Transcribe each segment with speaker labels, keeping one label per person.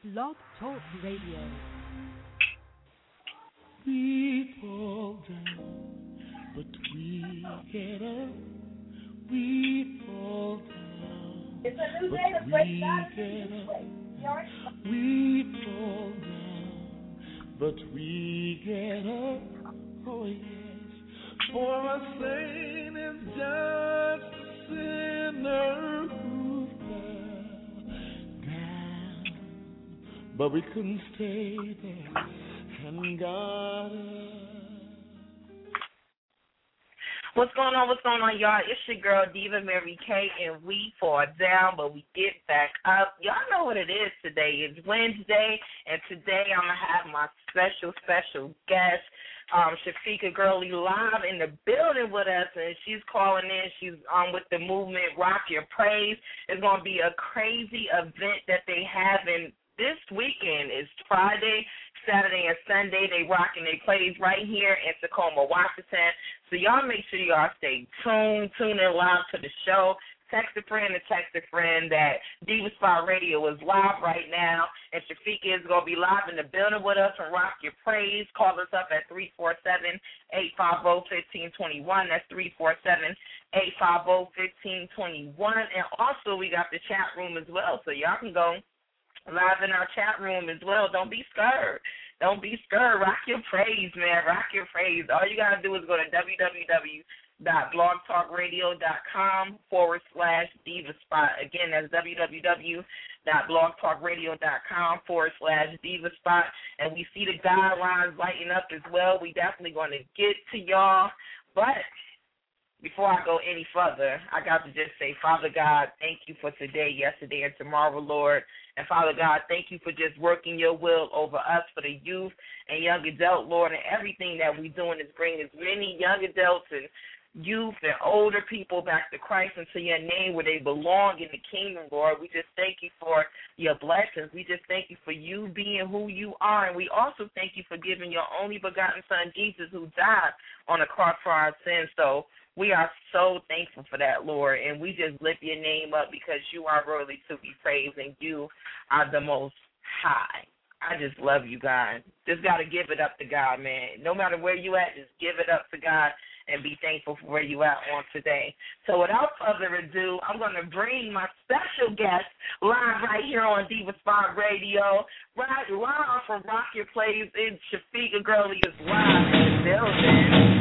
Speaker 1: Blog Talk Radio.
Speaker 2: We fall down, but we get up. We fall down, but we get up. We fall down, but we get up. Oh yes, for a saint is just a sinner who fell down, but we couldn't stay there. And God.
Speaker 3: What's going on, y'all? It's your girl, Diva Mary Kay, and we fall down, but we get back up. Y'all know what it is today. It's Wednesday, and today I'm going to have my special guest, Shafika Gurley, live in the building with us, and she's calling in. She's with the movement Rock Your Praise. It's going to be a crazy event that they have in this weekend. Is Friday, Saturday, and Sunday. They rocking their plays right here in Tacoma, Washington. So y'all make sure y'all stay tuned. Tune in live to the show. Text a friend that Diva Spot Radio is live right now, and Shafika is going to be live in the building with us and Rock Your Praise. Call us up at 347-850-1521. That's 347-850-1521. And also we got the chat room as well, so y'all can go live in our chat room as well. Don't be scared. Rock your praise, man. Rock your praise. All you got to do is go to www.blogtalkradio.com/divaspot. Again, that's www.blogtalkradio.com/divaspot. And we see the guidelines lighting up as well. We definitely going to get to y'all. But before I go any further, I got to just say, Father God, thank you for today, yesterday, and tomorrow, Lord. And Father God, thank you for just working your will over us, for the youth and young adult, Lord, and everything that we're doing is bringing as many young adults and youth and older people back to Christ into your name where they belong in the kingdom, Lord. We just thank you for your blessings. We just thank you for you being who you are. And we also thank you for giving your only begotten son, Jesus, who died on the cross for our sins. So we are so thankful for that, Lord, and we just lift your name up because you are worthy to be praised and you are the most high. I just love you, God. Just got to give it up to God, man. No matter where you at, just give it up to God and be thankful for where you at on today. So without further ado, I'm going to bring my special guest live right here on Diva Spot Radio, right live from Rock Your Plays in Shafika Gurley is live in the building.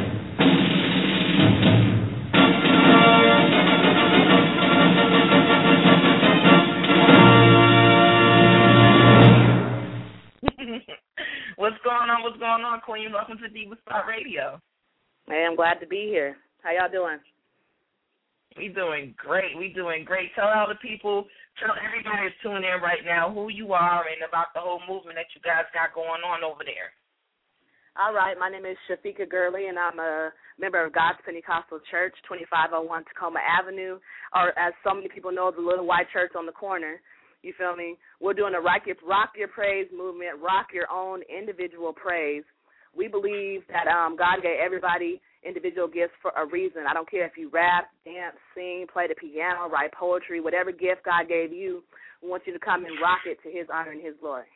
Speaker 3: What's going on, Queen? Welcome to Diva Spot Radio.
Speaker 4: Hey, I'm glad to be here. How y'all doing?
Speaker 3: We doing great. Tell all the people, tell everybody who's tuning in right now who you are and about the whole movement that you guys got going on over there.
Speaker 4: All right. My name is Shafika Gurley, and I'm a member of God's Pentecostal Church, 2501 Tacoma Avenue, or as so many people know, the little white church on the corner. You feel me? We're doing a rock your praise movement, rock your own individual praise. We believe that God gave everybody individual gifts for a reason. I don't care if you rap, dance, sing, play the piano, write poetry, whatever gift God gave you, we want you to come and rock it to his honor and his glory.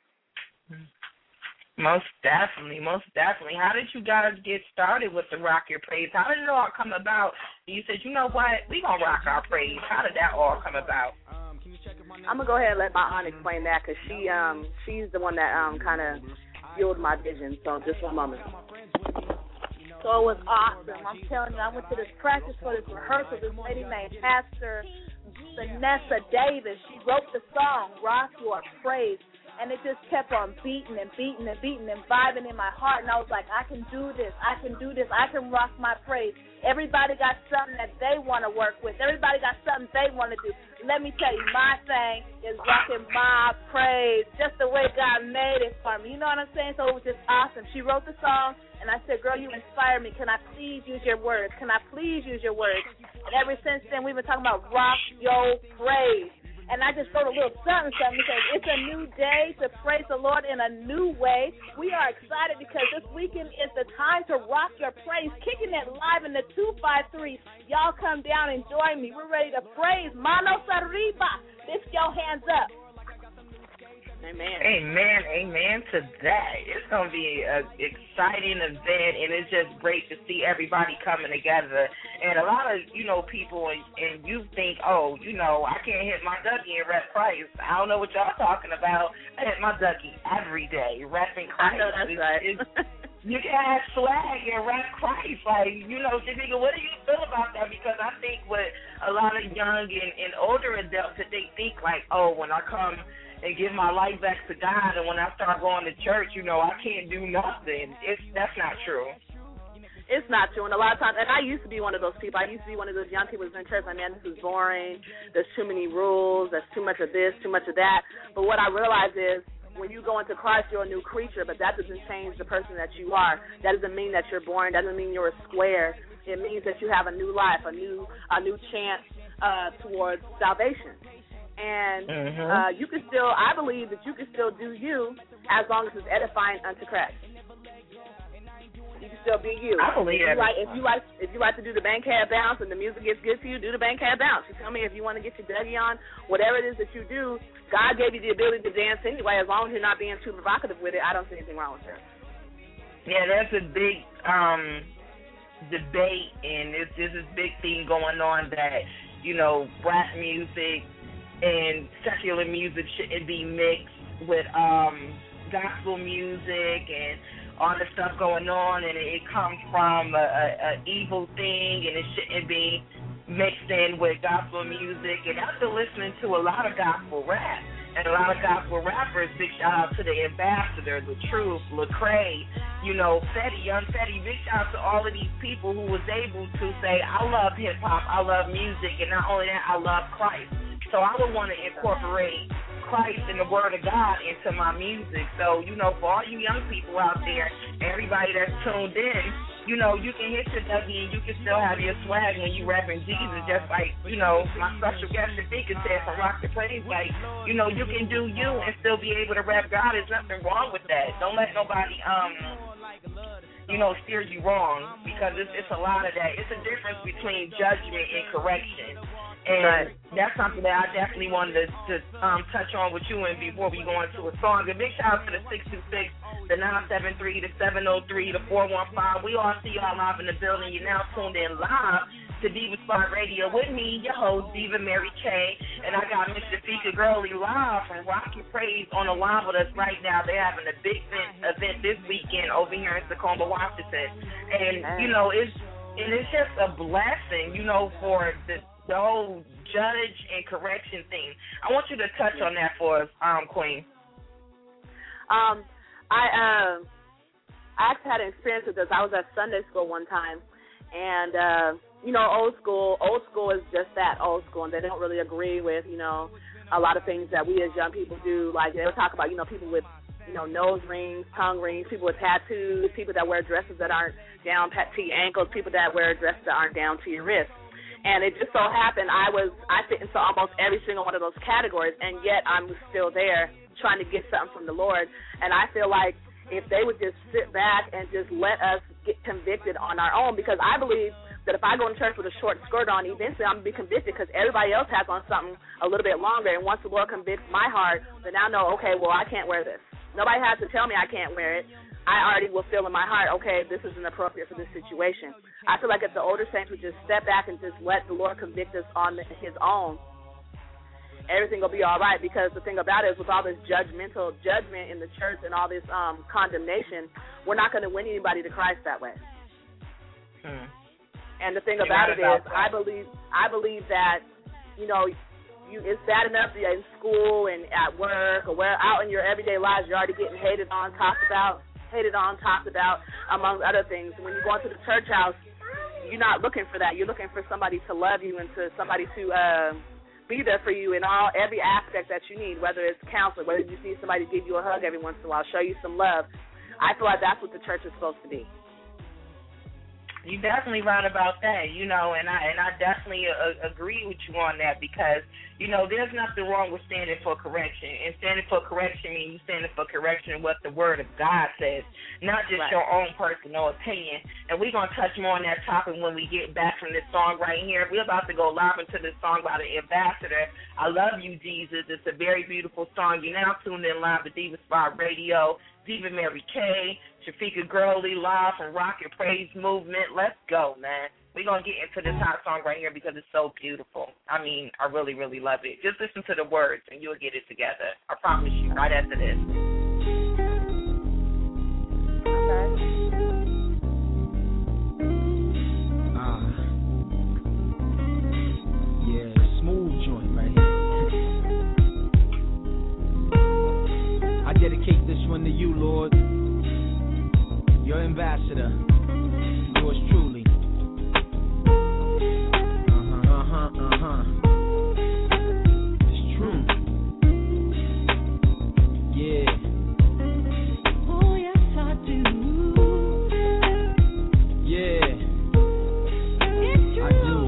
Speaker 3: Most definitely. How did you guys get started with the Rock Your Praise? How did it all come about? You said, you know what, we going to rock our praise. How did that all come about?
Speaker 4: I'm going to go ahead and let my aunt explain that because she's the one that kind of fueled my vision. So just one moment.
Speaker 5: So it was awesome. I'm telling you, I went to this practice for this rehearsal. This lady named Pastor Vanessa Davis, she wrote the song, Rock Your Praise. And it just kept on beating and vibing in my heart. And I was like, I can do this. I can rock my praise. Everybody got something that they want to work with. Everybody got something they want to do. Let me tell you, my thing is rocking my praise, just the way God made it for me. You know what I'm saying? So it was just awesome. She wrote the song, and I said, girl, you inspire me. Can I please use your words? And ever since then, we've been talking about rock your praise. And I just wrote a little something because it's a new day to praise the Lord in a new way. We are excited because this weekend is the time to rock your praise, kicking it live in the 253. Y'all come down and join me. We're ready to praise. Manos arriba. Lift your hands up.
Speaker 3: Amen to that. It's going to be an exciting event, and it's just great to see everybody coming together. And a lot of, people, and you think, I can't hit my Dougie and rep Christ. I don't know what y'all talking about. I hit my Dougie every day, repping Christ.
Speaker 4: I know that's right.
Speaker 3: You can have swag and rap Christ. Like, Shanika, what do you feel about that? Because I think with a lot of young and older adults, that they think like, when I come and give my life back to God, and when I start going to church, I can't do nothing. That's not true.
Speaker 4: It's not true. And a lot of times, and I used to be one of those people. I used to be one of those young people who's in church. Like, man, this is boring. There's too many rules. There's too much of this, too much of that. But what I realize is, when you go into Christ, you're a new creature, but that doesn't change the person that you are. That doesn't mean that you're boring. That doesn't mean you're a square. It means that you have a new life, a new chance towards salvation. And you can still, I believe that you can still do you as long as it's edifying unto Christ. You can still be you.
Speaker 3: I believe
Speaker 4: if you like to do the Bankhead bounce and the music gets good to you, do the Bankhead bounce. You tell me if you want to get your Dougie on, whatever it is that you do, God gave you the ability to dance anyway. As long as you're not being too provocative with it, I don't see anything wrong with that.
Speaker 3: Yeah, that's a big debate, and there's this big thing going on that rap music and secular music shouldn't be mixed with gospel music and all the stuff going on, and it comes from a evil thing, and it shouldn't be mixed in with gospel music. And after listening to a lot of gospel rap and a lot of gospel rappers, big shout out to the Ambassador, The Truth, Lecrae, Fetty, Young Fetty, big shout out to all of these people who was able to say, I love hip-hop, I love music, and not only that, I love Christ. So I would want to incorporate Christ and the Word of God into my music. So, for all you young people out there, everybody that's tuned in, you can hit your Dougie and you can still have your swag when you rapping Jesus, just like, my special guest Shafiqa said from Rock the Praise. Like, you can do you and still be able to rap God. There's nothing wrong with that. Don't let nobody, steer you wrong, because it's a lot of that. It's a difference between judgment and correction. And that's something that I definitely wanted to touch on with you and before we go into a song. A big shout out to the 626, the 973, the 703, the 415. We all see y'all live in the building. You're now tuned in live to Diva Spot Radio with me, your host, Diva Mary Kay. And I got Miss Shafiqa Gurley live from Rock Your Praise on the line with us right now. They're having a big event this weekend over here in Tacoma, Washington. And, it's just a blessing, for the whole judge and correction thing. I want you to touch on that for us, Queen.
Speaker 4: I actually had an experience with this. I was at Sunday school one time, and old school is just that, old school, and they don't really agree with a lot of things that we as young people do. Like, they would talk about people with nose rings, tongue rings, people with tattoos, people that wear dresses that aren't down to your ankles, people that wear dresses that aren't down to your wrists. And it just so happened I fit into almost every single one of those categories, and yet I'm still there trying to get something from the Lord. And I feel like if they would just sit back and just let us get convicted on our own, because I believe that if I go to church with a short skirt on, eventually I'm going to be convicted because everybody else has on something a little bit longer. And once the Lord convicts my heart, then I know, okay, well, I can't wear this. Nobody has to tell me I can't wear it. I already will feel in my heart, okay, this isn't appropriate for this situation. I feel like if the older saints would just step back and just let the Lord convict us on his own, everything will be all right. Because the thing about it is, with all this judgment in the church and all this condemnation, we're not going to win anybody to Christ that way. And the thing about it is, I believe that, it's bad enough that in school and at work or out in your everyday lives, you're already getting hated on, talked about, among other things. When you go into the church house, you're not looking for that. You're looking for somebody to love you and to somebody to be there for you in every aspect that you need, whether it's counseling, whether you need somebody to give you a hug every once in a while, show you some love. I feel like that's what the church is supposed to be.
Speaker 3: You definitely right about that, you know, and I definitely agree with you on that because, you know, there's nothing wrong with standing for correction. And standing for correction means you standing for correction in what the Word of God says, not just your own personal opinion. And we're going to touch more on that topic when we get back from this song right here. We're about to go live into this song by the Ambassador, I Love You, Jesus. It's a very beautiful song. You're now tuned in live to Diva Spot Radio. Diva Mary Kay, Shafika Gurley, live from Rock and Praise Movement. Let's go, man. We're going to get into this hot song right here because it's so beautiful. I mean, I really, really love it. Just listen to the words and you'll get it together. I promise you, right after this.
Speaker 1: Yeah, smooth joint right here. I dedicate this one to you, Lord. Your ambassador, yours truly. It's true. Yeah.
Speaker 2: Oh yes, I do.
Speaker 1: Yeah.
Speaker 2: It's true.
Speaker 1: I do.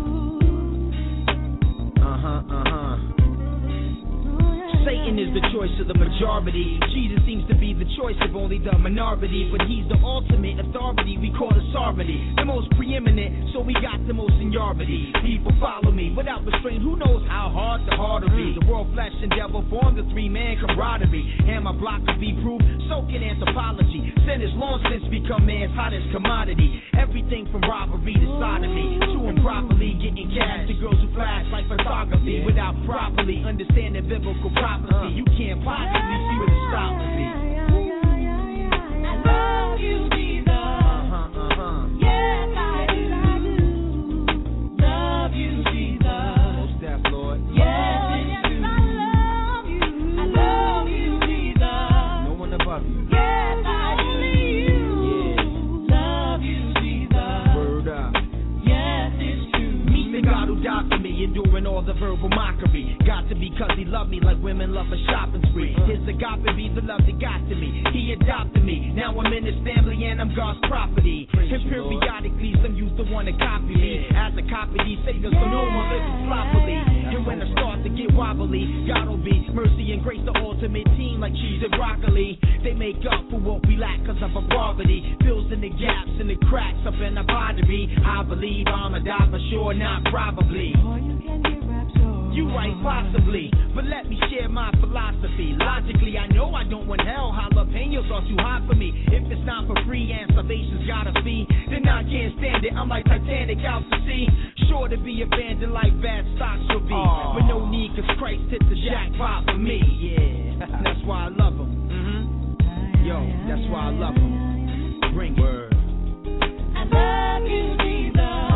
Speaker 1: Satan is the choice of the majority. Jesus seems to be the choice of only the minority, but he's the ultimate authority. We call it sovereignty, the most preeminent, so we got the most seniority. People follow me without restraint. Who knows how hard the heart will be? The world, flesh, and devil formed the three-man camaraderie. And my block could be proof, soaking anthropology. Sin has long since become man's hottest commodity. Everything from robbery to sodomy, to improperly getting cash to girls who flash like photography without properly understanding biblical prophecy. You can't possibly see what it's stopped to be.
Speaker 2: I love you, Jesus. Yes, I do. Love you, Jesus.
Speaker 1: Most deaf, Lord.
Speaker 2: Yes, it's true. I love you, Jesus.
Speaker 1: No one above you.
Speaker 2: Yes, I do. Love you, Jesus.
Speaker 1: Word up.
Speaker 2: Yes, it's true.
Speaker 1: Meet the God who died for me, enduring all the verbal mockery. Got to be cause he loved me like women love a shopping spree. His agape be the love that got to me. He adopted me. Now I'm in his family and I'm God's property. And periodically some used to want to copy me. As a copy, these saviors so no one lives properly. And when I start to get wobbly, God will be mercy and grace, the ultimate team like cheese and broccoli. They make up for what we lack cause of our poverty. Fills in the gaps and the cracks up in our pottery. I believe I'ma die for sure, not probably. You right, possibly, but let me share my philosophy. Logically, I know I don't want hell. Jalapenos are too hot for me. If it's not for free and salvation's got a fee, then I can't stand it. I'm like Titanic out to sea, sure to be abandoned like bad stocks will be. But no need, cause Christ hit the jackpot for me. Yeah, that's why I love him. Yo, that's why I love him. Bring word.
Speaker 2: I love you, Jesus.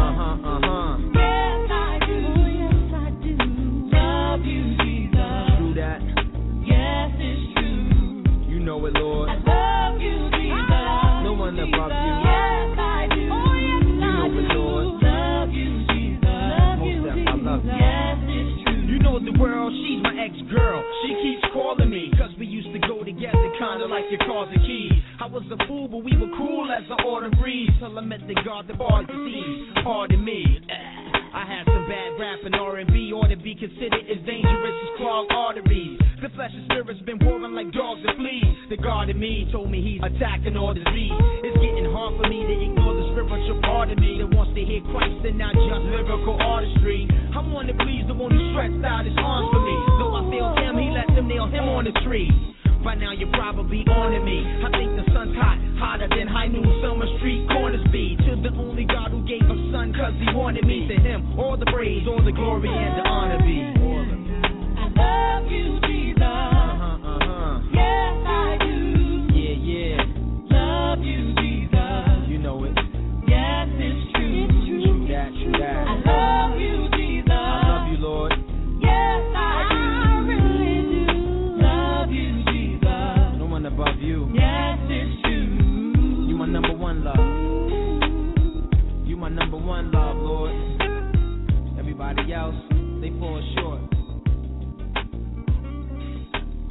Speaker 2: Yes, I do. Love you, Jesus.
Speaker 1: True that.
Speaker 2: Yes, it's true.
Speaker 1: You know it, Lord.
Speaker 2: I love you, Jesus.
Speaker 1: No one above you.
Speaker 2: Yes, I do.
Speaker 1: You know it, Lord.
Speaker 2: Love you, Jesus. Love you,
Speaker 1: Jesus. I love you.
Speaker 2: Yes, it's true.
Speaker 1: You know the world, she's my ex-girl. She keeps calling me, cause we used to go together, kinda like your cars and keys. I was a fool, but we were cool as the autumn breeze, till I met the God that bars the seas. Pardon me. I had some bad rap and R&B, ought to be considered as dangerous as clogged arteries. The flesh and spirit's been warring like dogs and fleas. The God in me told me he's attacking all disease. It's getting hard for me to ignore the spiritual part of me that wants to hear Christ and not just lyrical artistry. I want to please the one who stretched out his arms for me. Though I failed him, he let them nail him on the tree. By now you're probably on to me. I think the sun's hot, hotter than high noon summer street corners be. To the only God who gave a son cause he wanted me. To him, all the praise, all the glory and the honor be.
Speaker 2: I love you, Jesus. Yes, I do.
Speaker 1: Yeah.
Speaker 2: Love you, Jesus.
Speaker 1: You know it.
Speaker 2: Yes, it's true.
Speaker 1: True that.
Speaker 2: I love you, Jesus.
Speaker 1: I love you, Lord.
Speaker 2: Yes, I really do. Love you, Jesus.
Speaker 1: No one above you.
Speaker 2: Yes, it's true.
Speaker 1: You my number one love. You my number one love, Lord. Everybody else, they fall short.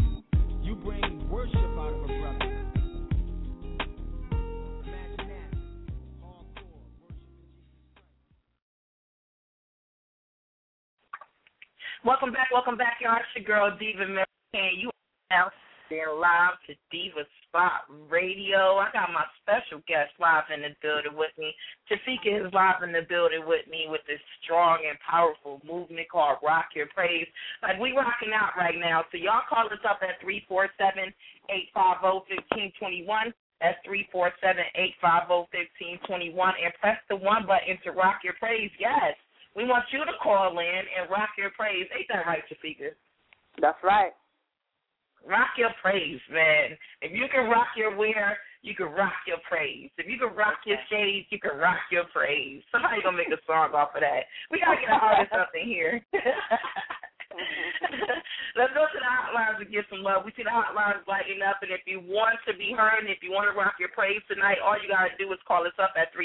Speaker 3: Welcome back, y'all. It's your girl, Diva American. You are now live to Diva Spot Radio. I got my special guest live in the building with me. Tafika is live in the building with me with this strong and powerful movement called Rock Your Praise. Like, we rocking out right now. So y'all call us up at 347-850-1521. That's 347-850-1521. And press the 1 button to rock your praise. Yes. We want you to call in and rock your praise. Ain't that right, Tafika?
Speaker 4: That's right.
Speaker 3: Rock your praise, man. If you can rock your wear, you can rock your praise. If you can rock your shades, you can rock your praise. Somebody gonna make a song off of that. We gotta get an artist up in here. Let's go to the hotlines and get some love. We see the hotlines lighting up, and if you want to be heard and if you want to rock your praise tonight, all you got to do is call us up at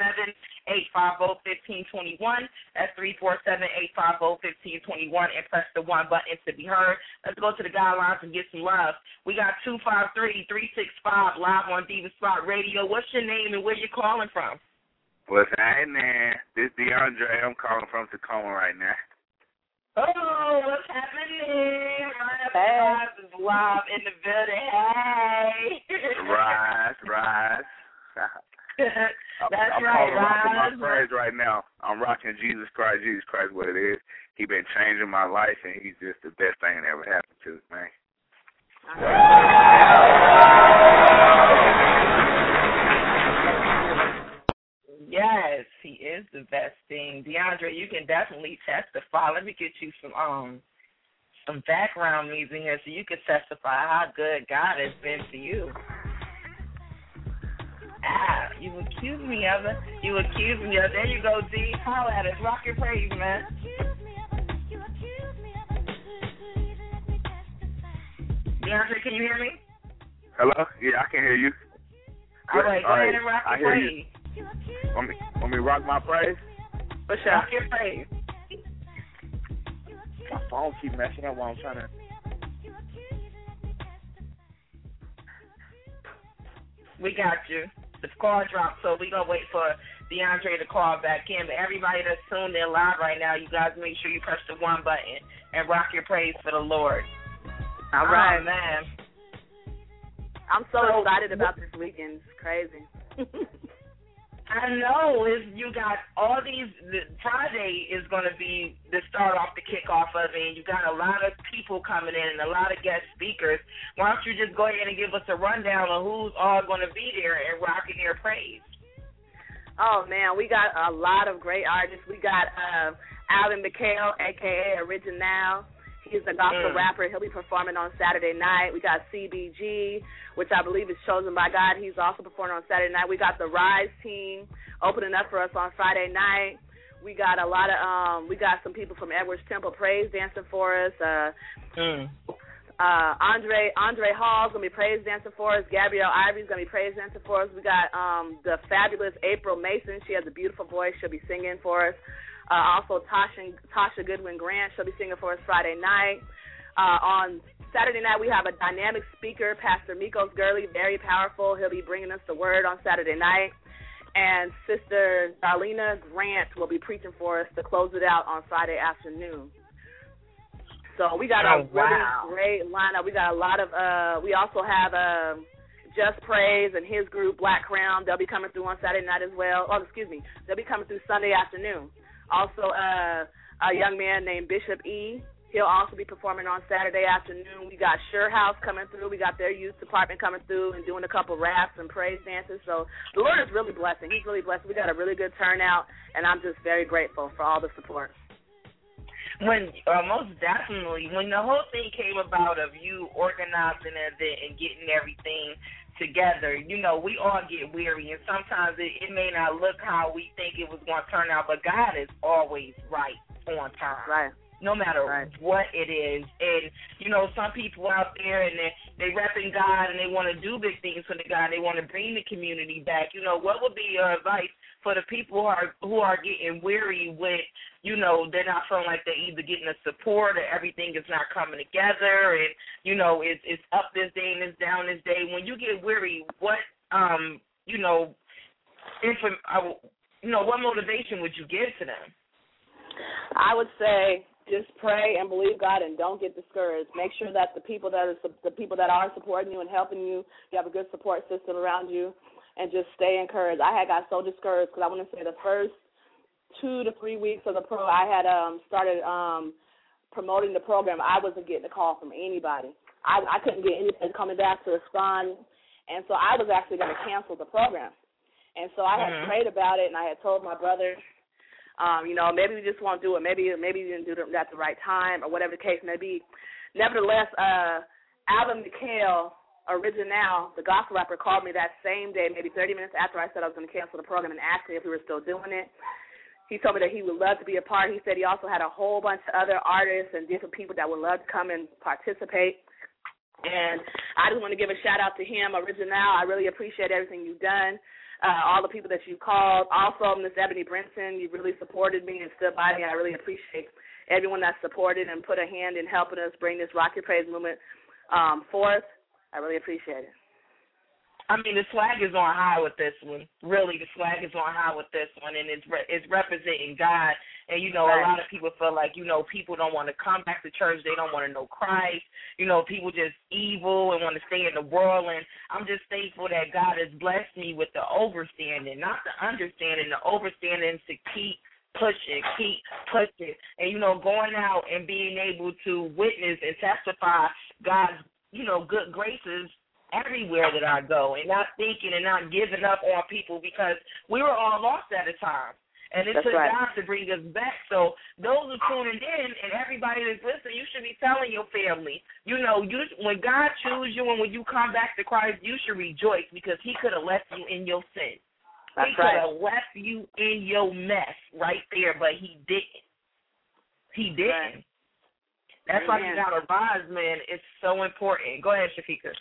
Speaker 3: 347-850-1521. That's 347-850-1521, and press the 1 button to be heard. Let's go to the guidelines and get some love. We got 253-365 live on Diva Spot Radio. What's your name and where you calling from?
Speaker 6: What's happening? This is DeAndre. I'm calling from Tacoma right now.
Speaker 3: Oh, what's happening? Rise is live in the building. Hey.
Speaker 6: Rise.
Speaker 3: That's
Speaker 6: I'm
Speaker 3: right,
Speaker 6: rocking
Speaker 3: Rise.
Speaker 6: my praise right now. I'm rocking Jesus Christ, what it is. He been changing my life, and he's just the best thing that ever happened to us, man.
Speaker 3: Yes, he is the best thing. DeAndre, you can definitely testify. Let me get you some background music here so you can testify how good God has been to you. You accuse me of it. There you go, D. Holla at us. Rock your praise, man. DeAndre, can you hear me?
Speaker 6: Hello? Yeah, I can hear you.
Speaker 3: All right, go ahead and rock your praise.
Speaker 6: Want me rock my praise?
Speaker 3: For sure. Rock your praise.
Speaker 6: My phone keep messing up while I'm trying to.
Speaker 3: We got you. The call dropped, so we're going to wait for DeAndre to call back in. But everybody that's tuned in live right now, you guys make sure you press the 1 button and rock your praise for the Lord.
Speaker 4: All right.
Speaker 3: Oh, man.
Speaker 4: I'm so excited about this weekend. It's crazy.
Speaker 3: I know. You got all these. Friday is going to be the start off, the kickoff of it, and you got a lot of people coming in and a lot of guest speakers. Why don't you just go ahead and give us a rundown of who's all going to be there and rocking your praise?
Speaker 4: Oh, man, we got a lot of great artists. We got Alvin McHale, a.k.a. Original. He's a gospel rapper. He'll be performing on Saturday night. We got CBG, which I believe is chosen by God. He's also performing on Saturday night. We got the Rise team opening up for us on Friday night. We got a lot of we got some people from Edwards Temple Praise dancing for us. Andre Hall's gonna be praise dancing for us. Gabrielle Ivory's gonna be praise dancing for us. We got the fabulous April Mason. She has a beautiful voice. She'll be singing for us. Also, Tasha Goodwin Grant, she'll be singing for us Friday night. On Saturday night, we have a dynamic speaker, Pastor Mikos Gurley, very powerful. He'll be bringing us the word on Saturday night. And Sister Darlena Grant will be preaching for us to close it out on Friday afternoon. So we got a really great lineup. We got a lot of, we also have Just Praise and his group, Black Crown. They'll be coming through on Saturday night as well. Oh, excuse me. They'll be coming through Sunday afternoon. Also, a young man named Bishop E. He'll also be performing on Saturday afternoon. We got Sure House coming through. We got their youth department coming through and doing a couple raps and praise dances. So the Lord is really blessing. He's really blessing. We got a really good turnout, and I'm just very grateful for all the support.
Speaker 3: When most definitely, when the whole thing came about of you organizing it and getting everything together, you know, we all get weary, and sometimes it may not look how we think it was going to turn out, but God is always right on time.
Speaker 4: Right.
Speaker 3: No matter what it is. And, you know, some people out there, and they repping God, and they want to do big things for the God. They want to bring the community back. You know, what would be your advice for the people who are getting weary with, you know, they're not feeling like they're either getting the support or everything is not coming together, and, you know, it's up this day and it's down this day. When you get weary, what, you know, what motivation would you give to them?
Speaker 4: I would say just pray and believe God, and don't get discouraged. Make sure that the people that are supporting you and helping you, you have a good support system around you, and just stay encouraged. I had got so discouraged because I want to say the first 2 to 3 weeks of the program, I had started promoting the program. I wasn't getting a call from anybody. I couldn't get anybody coming back to respond, and so I was actually going to cancel the program. And so I had prayed about it, and I had told my brother, maybe we just won't do it. Maybe you didn't do it at the right time, or whatever the case may be. Nevertheless, Alvin McHale, Original, the gospel rapper, called me that same day, maybe 30 minutes after I said I was going to cancel the program, and asked me if we were still doing it. He told me that he would love to be a part. He said he also had a whole bunch of other artists and different people that would love to come and participate. And I just want to give a shout-out to him, Original. I really appreciate everything you've done, all the people that you called. Also, Miss Ebony Brinson, you really supported me and stood by me. I really appreciate everyone that supported and put a hand in helping us bring this Rock Your Praise movement forth. I really appreciate it.
Speaker 3: I mean, the swag is on high with this one. Really, the swag is on high with this one, and it's representing God. And, a lot of people feel like, people don't want to come back to church. They don't want to know Christ. People just evil and want to stay in the world. And I'm just thankful that God has blessed me with the overstanding, not the understanding, the overstanding to keep pushing. And, going out and being able to witness and testify God's, good graces everywhere that I go, and not thinking and not giving up on people, because we were all lost at a time. And it took God to bring us back. So those who tuning in and everybody that's listening, you should be telling your family, when God chooses you and when you come back to Christ, you should rejoice, because he could have left you in your sin. He could have left you in your mess right there, but he didn't. He didn't. That's why you got to rise, man. It's so important. Go ahead, Shafika.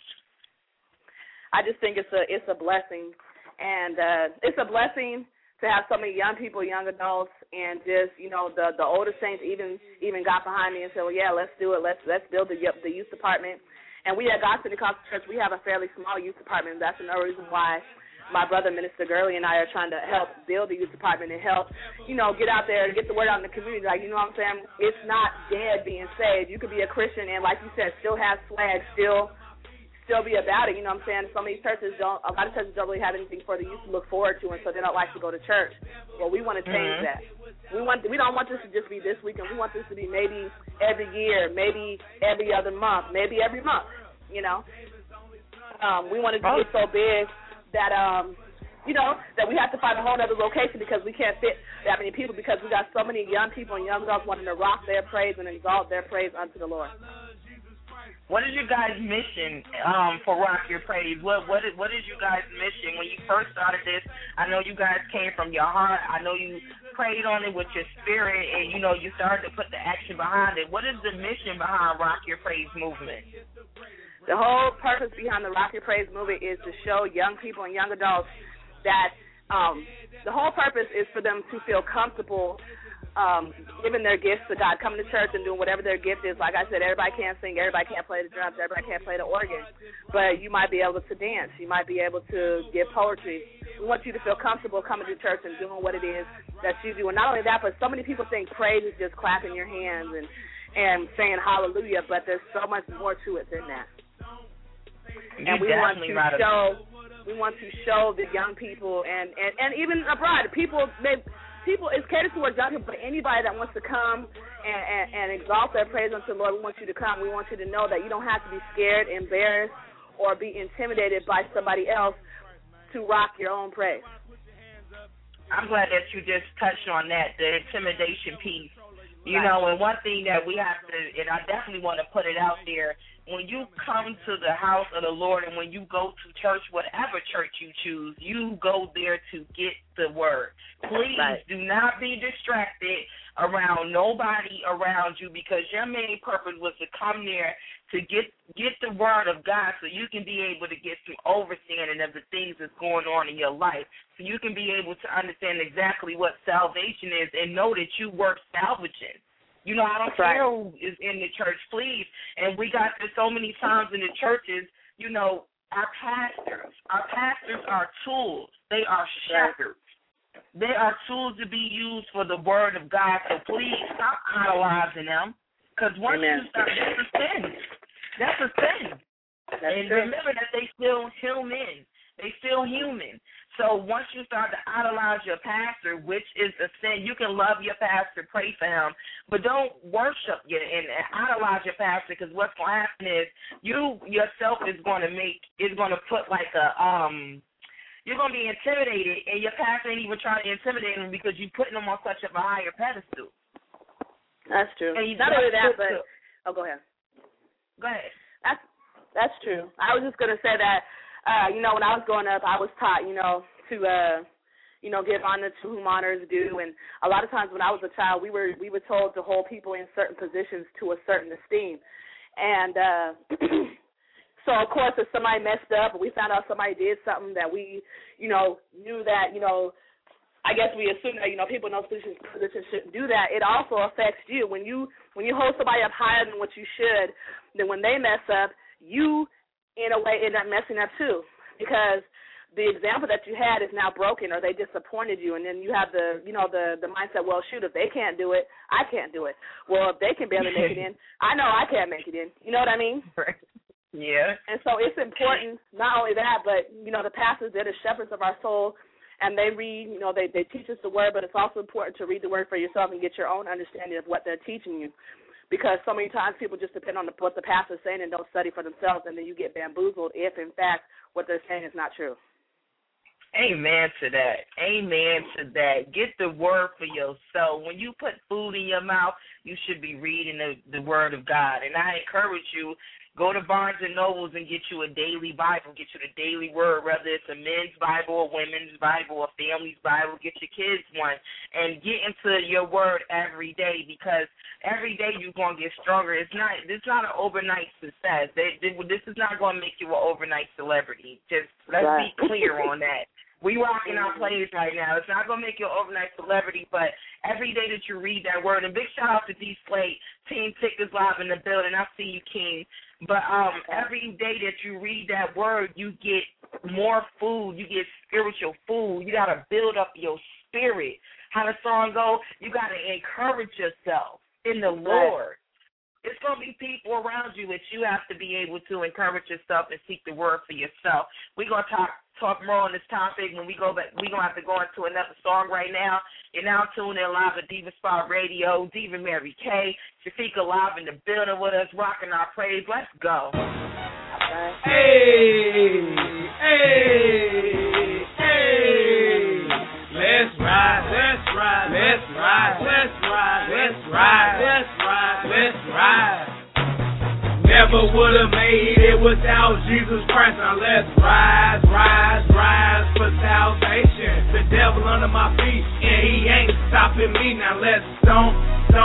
Speaker 4: I just think it's a blessing, and it's a blessing to have so many young people, young adults, and just the older saints even got behind me and said, well, yeah, let's do it. Let's build the youth department. And we at God's Pentecostal Church, we have a fairly small youth department. That's another reason why my brother, Minister Gurley, and I are trying to help build the youth department and help get out there and get the word out in the community. Like, what I'm saying? It's not dead being saved. You could be a Christian and, like you said, still have swag, still be about it, what I'm saying? A lot of churches don't really have anything for the youth to look forward to, and so they don't like to go to church. Well, we want to change that. We don't want this to just be this weekend. We want this to be maybe every year, maybe every other month, maybe every month, We want to get so big that, that we have to find a whole other location because we can't fit that many people, because we got so many young people and young adults wanting to rock their praise and exalt their praise unto the Lord.
Speaker 3: What is your guys' mission for Rock Your Praise? What is your guys' mission? When you first started this, I know you guys came from your heart. I know you prayed on it with your spirit, and, you started to put the action behind it. What is the mission behind Rock Your Praise movement?
Speaker 4: The whole purpose behind the Rock Your Praise movement is to show young people and young adults that the whole purpose is for them to feel comfortable giving their gifts to God, coming to church and doing whatever their gift is. Like I said, everybody can't sing, everybody can't play the drums, everybody can't play the organ, but you might be able to dance, you might be able to give poetry. We want you to feel comfortable coming to church and doing what it is that you do. And not only that, but so many people think praise is just clapping your hands and saying hallelujah, but there's so much more to it than that. And we want to show the young people and even abroad, people it's catered towards young people, but anybody that wants to come and exalt their praise unto the Lord, we want you to come. We want you to know that you don't have to be scared, embarrassed, or be intimidated by somebody else to rock your own praise.
Speaker 3: I'm glad that you just touched on that, the intimidation piece. And one thing that we have to, and I definitely want to put it out there, when you come to the house of the Lord and when you go to church, whatever church you choose, you go there to get the word. Please do not be distracted around nobody around you, because your main purpose was to come there to get the word of God so you can be able to get some understanding of the things that's going on in your life, so you can be able to understand exactly what salvation is and know that you work salvaging. I don't care who is in the church, please. And we got this so many times in the churches, our pastors are tools. They are shepherds. They are tools to be used for the word of God, so please stop idolizing them, because once you start, that's a sin. That's a sin. And remember that they still human. They still human. So once you start to idolize your pastor, which is a sin, you can love your pastor, pray for him, but don't worship and idolize your pastor, because what's going to happen is you yourself is going to put like you're going to be intimidated, and your pastor ain't even trying to intimidate him because you're putting him on such a higher pedestal.
Speaker 4: That's true.
Speaker 3: And
Speaker 4: not only that, but go ahead.
Speaker 3: Go ahead.
Speaker 4: That's true. I was just going to say that. When I was growing up, I was taught, to give honor to whom honor is due. And a lot of times when I was a child, we were told to hold people in certain positions to a certain esteem. And so, of course, if somebody messed up or we found out somebody did something that we, knew that, I guess we assume that, people in those positions shouldn't do that. It also affects you. When you hold somebody up higher than what you should, then when they mess up, you in a way end up messing up too, because the example that you had is now broken, or they disappointed you, and then you have the mindset, well, shoot, if they can't do it, I can't do it. Well, if they can barely make it in, I know I can't make it in. You know what I mean?
Speaker 3: Right. Yeah.
Speaker 4: And so it's important, not only that, but, the pastors, they're the shepherds of our soul, and they read, they teach us the word, but it's also important to read the word for yourself and get your own understanding of what they're teaching you. Because so many times people just depend on what the pastor's saying and don't study for themselves, and then you get bamboozled if, in fact, what they're saying is not true.
Speaker 3: Amen to that. Amen to that. Get the word for yourself. When you put food in your mouth, you should be reading the word of God. And I encourage you, go to Barnes & Nobles and get you a daily Bible, get you the daily word, whether it's a men's Bible, a women's Bible, a family's Bible, get your kids one, and get into your word every day, because every day you're going to get stronger. It's not an overnight success. This is not going to make you an overnight celebrity. Just let's be clear on that. We rocking our plays right now. It's not going to make you an overnight celebrity, but every day that you read that word, and big shout out to D Slate, Team Tickers Live in the building. I see you, King. But every day that you read that word, you get more food. You get spiritual food. You got to build up your spirit. How the song go? You got to encourage yourself in the Lord. It's going to be people around you that you have to be able to encourage yourself and seek the word for yourself. We're going to talk more on this topic when we go back. We're going to have to go into another song right now. You're now tuned in live at Diva Spot Radio. Diva Mary K. Shafika live in the building with us, rocking our praise. Let's go.
Speaker 7: Hey, hey, hey. Let's ride, let's ride, let's ride, let's ride, let's ride, let's ride, let's ride. Never would have made it without Jesus Christ. Now let's rise, rise, rise for salvation. The devil under my feet, and he ain't stopping me. Now let's don't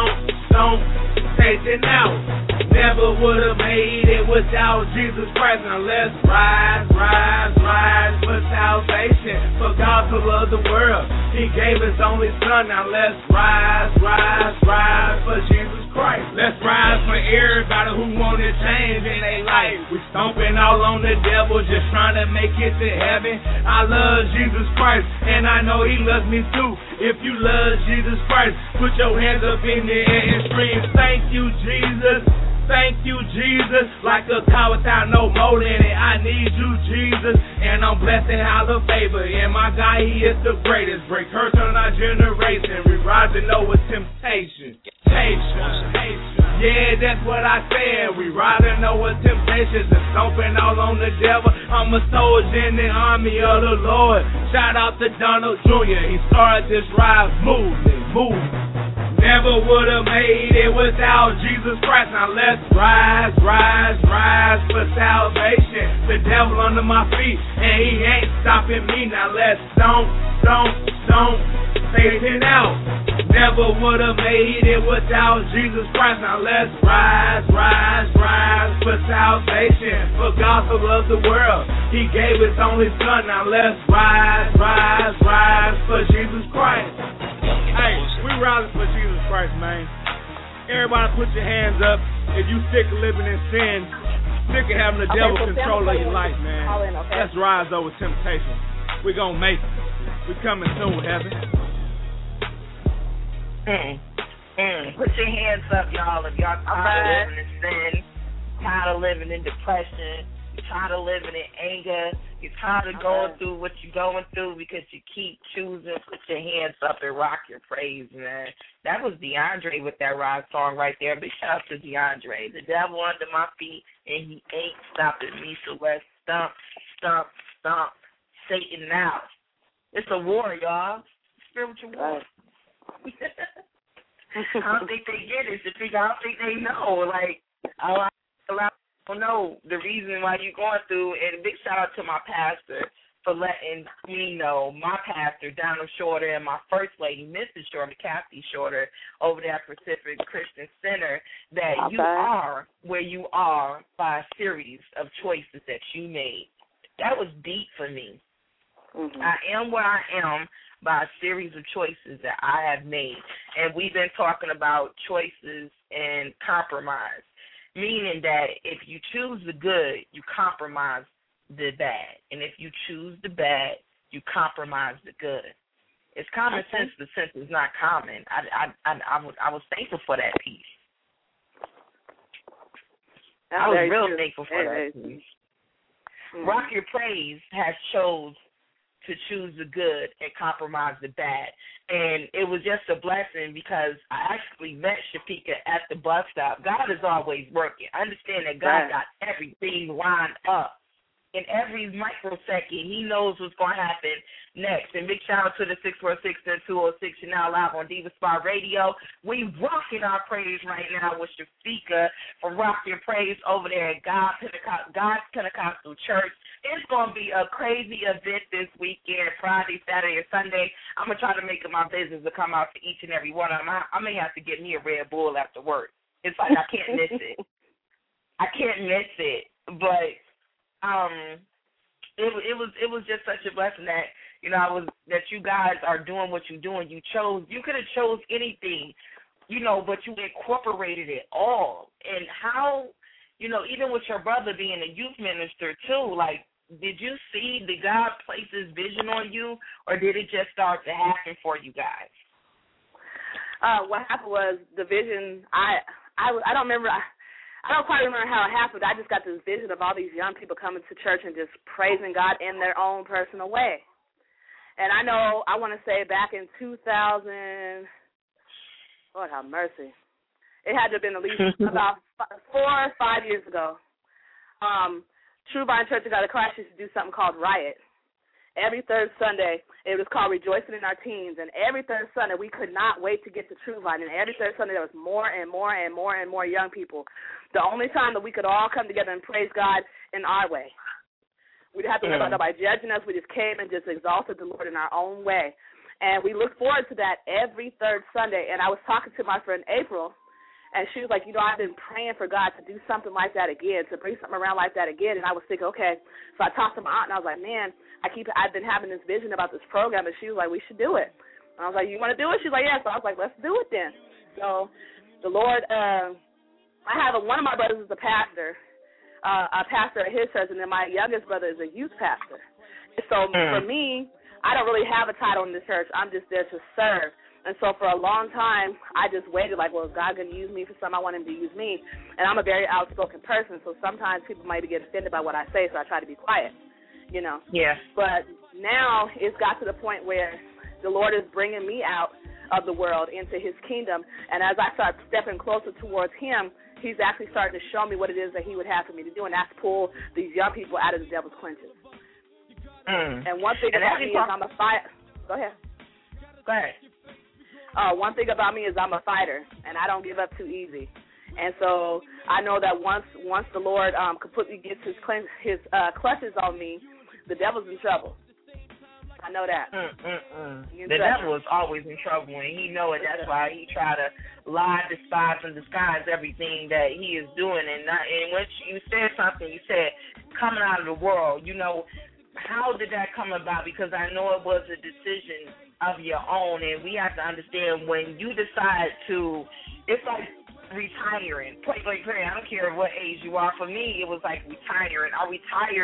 Speaker 7: take it out. Never would have made it without Jesus Christ. Now let's rise, rise, rise for salvation. For God so loved the world, he gave his only son. Now let's rise, rise, rise for Jesus Christ. Let's rise for everybody who wanted change in their life. We stomping all on the devil, just trying to make it to heaven. I love Jesus Christ, and I know he loves me too. If you love Jesus Christ, put your hands up in the air and scream, thank you, Jesus. Thank you, Jesus. Like a cow without no mold in it. I need you, Jesus. And I'm blessed and highly favored. And my God, he is the greatest. Break curse on our generation. We rise to know with temptation. Yeah, that's what I said. We rise to know with temptations and stomping all on the devil. I'm a soldier in the army of the Lord. Shout out to Donald Jr. He started this rise movement. Never would have made it without Jesus Christ. Now let's rise, rise, rise for salvation. The devil under my feet, and he ain't stopping me. Now let's don't fade it out. Never would have made it without Jesus Christ. Now let's rise, rise, rise for salvation. For God so loved the world, he gave his only son. Now let's rise, rise, rise for Jesus Christ. Hey, we rising for Jesus Christ, man. Everybody put your hands up if you sick of living in sin, sick of having the devil control of your life, man. Let's rise over temptation. We're going to make it. We coming to heaven.
Speaker 3: Put your hands up, y'all, if y'all tired of living in sin, tired of living in depression, you're tired of living in anger, you're tired of going through what you're going through because you keep choosing. Put your hands up and rock your praise, man. That was DeAndre with that ride song right there. Big shout out to DeAndre. The devil under my feet, and he ain't stopping me, so let's stomp, stomp, stomp Satan out. It's a war, y'all. Spiritual war. I don't think they get it. I don't think they know. Like, a lot of people don't know the reason why you're going through. And a big shout out to my pastor for letting me know, my pastor, Donald Shorter, and my first lady, Mrs. Shorter, Kathy Shorter, over there at Pacific Christian Center, that you are where you are by a series of choices that you made. That was deep for me. Mm-hmm. I am where I am by a series of choices that I have made. And we've been talking about choices and compromise, meaning that if you choose the good, you compromise the bad. And if you choose the bad, you compromise the good. It's common sense. The sense is not common. I was thankful for that piece. I was real thankful for that piece. Rock Your Praise has chose to choose the good and compromise the bad. And it was just a blessing because I actually met Shafika at the bus stop. God is always working. Understand that God got everything lined up. In every microsecond, he knows what's going to happen next. And big shout out to the 646-206. You're now live on Diva Spot Radio. We rocking our praise right now with Shafika from Rock Your Praise over there at God's Pentecostal Church. It's going to be a crazy event this weekend, Friday, Saturday, and Sunday. I'm going to try to make it my business to come out to each and every one of them. I may have to get me a Red Bull after work. It's like I can't miss it. I can't miss it. But it was just such a blessing that, you know, that you guys are doing what you're doing. You could have chose anything, you know, but you incorporated it all. And how, you know, even with your brother being a youth minister too, like, did you see, did God place his vision on you, or did it just start to happen for you guys?
Speaker 4: What happened was the vision, I don't remember, I don't quite remember how it happened. I just got this vision of all these young people coming to church and just praising God in their own personal way. And I know, I want to say back in 2000, Lord have mercy, it had to have been at least about 4 or 5 years ago. True Vine Church of God of Christ used to do something called Riot. Every third Sunday, it was called Rejoicing in Our Teens, and every third Sunday, we could not wait to get to True Vine, and every third Sunday, there was more and more and more and more young people. The only time that we could all come together and praise God in our way. We didn't have to worry about nobody judging us. We just came and just exalted the Lord in our own way, and we look forward to that every third Sunday. And I was talking to my friend April, and she was like, you know, I've been praying for God to do something like that again, to bring something around like that again. And I was thinking, okay. So I talked to my aunt, and I was like, man, I've been having this vision about this program. And she was like, we should do it. And I was like, you want to do it? She's like, yeah. So I was like, let's do it then. So the Lord, one of my brothers is a pastor at his church, and then my youngest brother is a youth pastor. So for me, I don't really have a title in the church. I'm just there to serve. And so for a long time, I just waited, like, well, is God going to use me for something? I want him to use me. And I'm a very outspoken person, so sometimes people might get offended by what I say, so I try to be quiet, you know.
Speaker 3: Yeah.
Speaker 4: But now it's got to the point where the Lord is bringing me out of the world into his kingdom. And as I start stepping closer towards him, he's actually starting to show me what it is that he would have for me to do, and that's pull these young people out of the devil's clutches. And one thing about me is I'm a fighter. Go ahead.
Speaker 3: Go ahead.
Speaker 4: One thing about me is I'm a fighter, and I don't give up too easy. And so I know that once the Lord completely gets his clutches on me, the devil's in trouble. I know that.
Speaker 3: The devil is always in trouble, and he know it. That's why he try to lie, despise, and disguise everything that he is doing. And when you said something, you said coming out of the world. You know, how did that come about? Because I know it was a decision of your own, and we have to understand when you decide to, it's like retiring. I don't care what age you are. For me, it was like retiring. I retired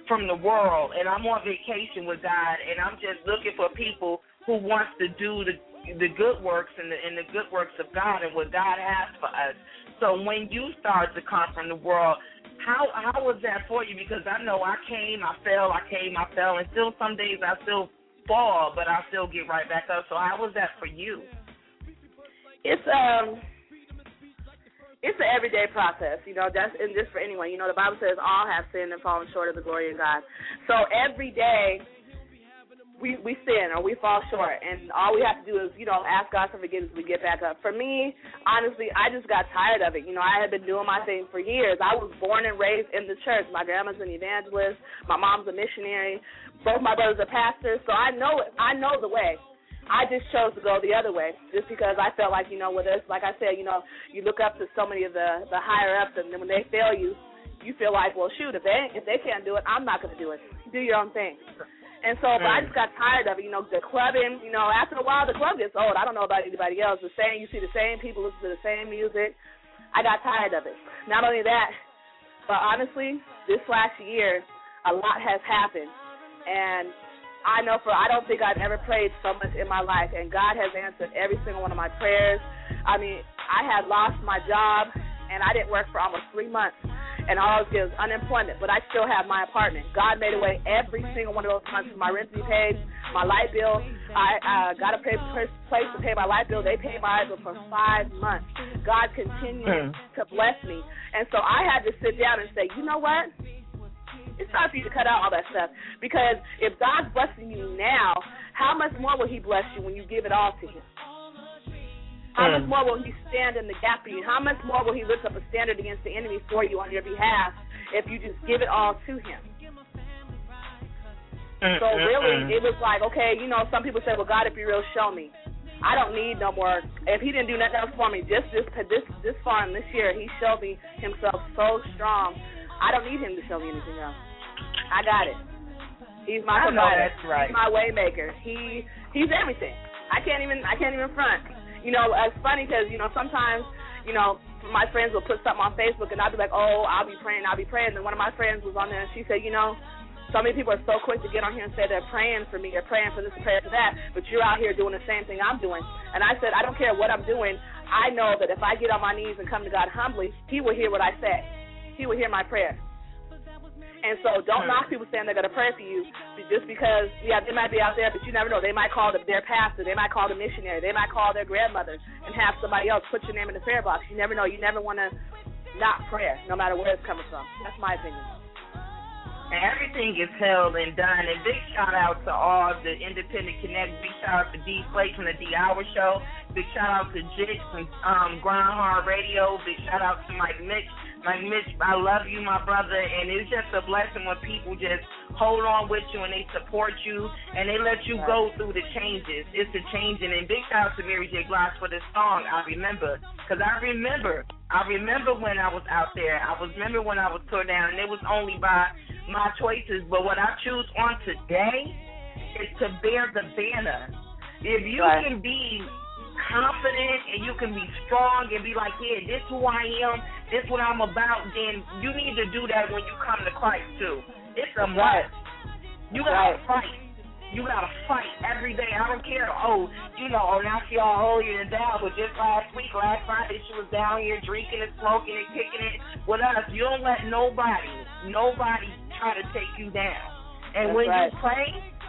Speaker 3: from the world, and I'm on vacation with God, and I'm just looking for people who wants to do the good works and the good works of God and what God has for us. So when you start to come from the world, how was that for you? Because I know I came, I fell, and still some days I still fall, but I still get right back up. So how was that for you?
Speaker 4: It's an everyday process, you know. That's and just for anyone. You know, the Bible says all have sinned and fallen short of the glory of God. So every day we sin or we fall short, and all we have to do is, you know, ask God for forgiveness. We get back up. For me, honestly, I just got tired of it. You know, I had been doing my thing for years. I was born and raised in the church. My grandma's an evangelist. My mom's a missionary. Both my brothers are pastors. So I know it. I know the way. I just chose to go the other way just because I felt like, you know, with us, like I said, you know, you look up to so many of the higher ups, and then when they fail you, you feel like, well, shoot, if they can't do it, I'm not going to do it. Do your own thing. And so, but I just got tired of it, you know, the clubbing, you know, after a while the club gets old. I don't know about anybody else. You see the same people listen to the same music. I got tired of it. Not only that, but honestly, this last year, a lot has happened. And I don't think I've ever prayed so much in my life, and God has answered every single one of my prayers. I mean, I had lost my job, and I didn't work for almost 3 months, and all I was getting was unemployment, but I still have my apartment. God made a way every single one of those months. My rent to be paid, my light bill. I got a place to pay my light bill. They paid my light bill for 5 months. God continued to bless me, and so I had to sit down and say, you know what? It's time for you to cut out all that stuff, because if God's blessing you now, how much more will he bless you when you give it all to him? How much more will he stand in the gap for you? How much more will he lift up a standard against the enemy for you on your behalf if you just give it all to him? So really, it was like, okay, you know, some people say, well, God, if you're real, show me. I don't need no more. If he didn't do nothing else for me, just this far in this year, he showed me himself so strong. I don't need him to show me anything else. I got it. He's my provider.
Speaker 3: That's right.
Speaker 4: He's my way maker. He's everything. I can't even front. You know, it's funny because, you know, sometimes, you know, my friends will put something on Facebook and I'll be like, oh, I'll be praying. And one of my friends was on there and she said, you know, so many people are so quick to get on here and say they're praying for me, they're praying for this, praying for that, but you're out here doing the same thing I'm doing. And I said, I don't care what I'm doing. I know that if I get on my knees and come to God humbly, he will hear what I say. He will hear my prayer. And so don't knock people saying they're going to pray for you just because, yeah, they might be out there, but you never know. They might call their pastor. They might call the missionary. They might call their grandmother and have somebody else put your name in the prayer box. You never know. You never want to not pray, no matter where it's coming from. That's my opinion.
Speaker 3: And everything is held and done. And big shout out to all the Independent Connect. Big shout out to D Flake from the D Hour Show. Big shout out to Jit from Groundhog Radio. Big shout out to Mike Mitch. Like, Mitch, I love you, my brother, and it's just a blessing when people just hold on with you and they support you and they let you go through the changes. It's a changing. And big shout out to Mary J. Blige for this song, I Remember. Because I remember when I was out there. I remember when I was tore down, and it was only by my choices. But what I choose on today is to bear the banner. If you can be confident and you can be strong and be like, yeah, this is who I am, this is what I'm about, then you need to do that when you come to Christ too. It's a must. You gotta fight. You gotta fight every day. I don't care. Now she all holier and down, but just last Friday, she was down here drinking and smoking and kicking it with us. You don't let nobody try to take you down. And when you pray,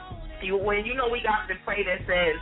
Speaker 3: we got the pray that says,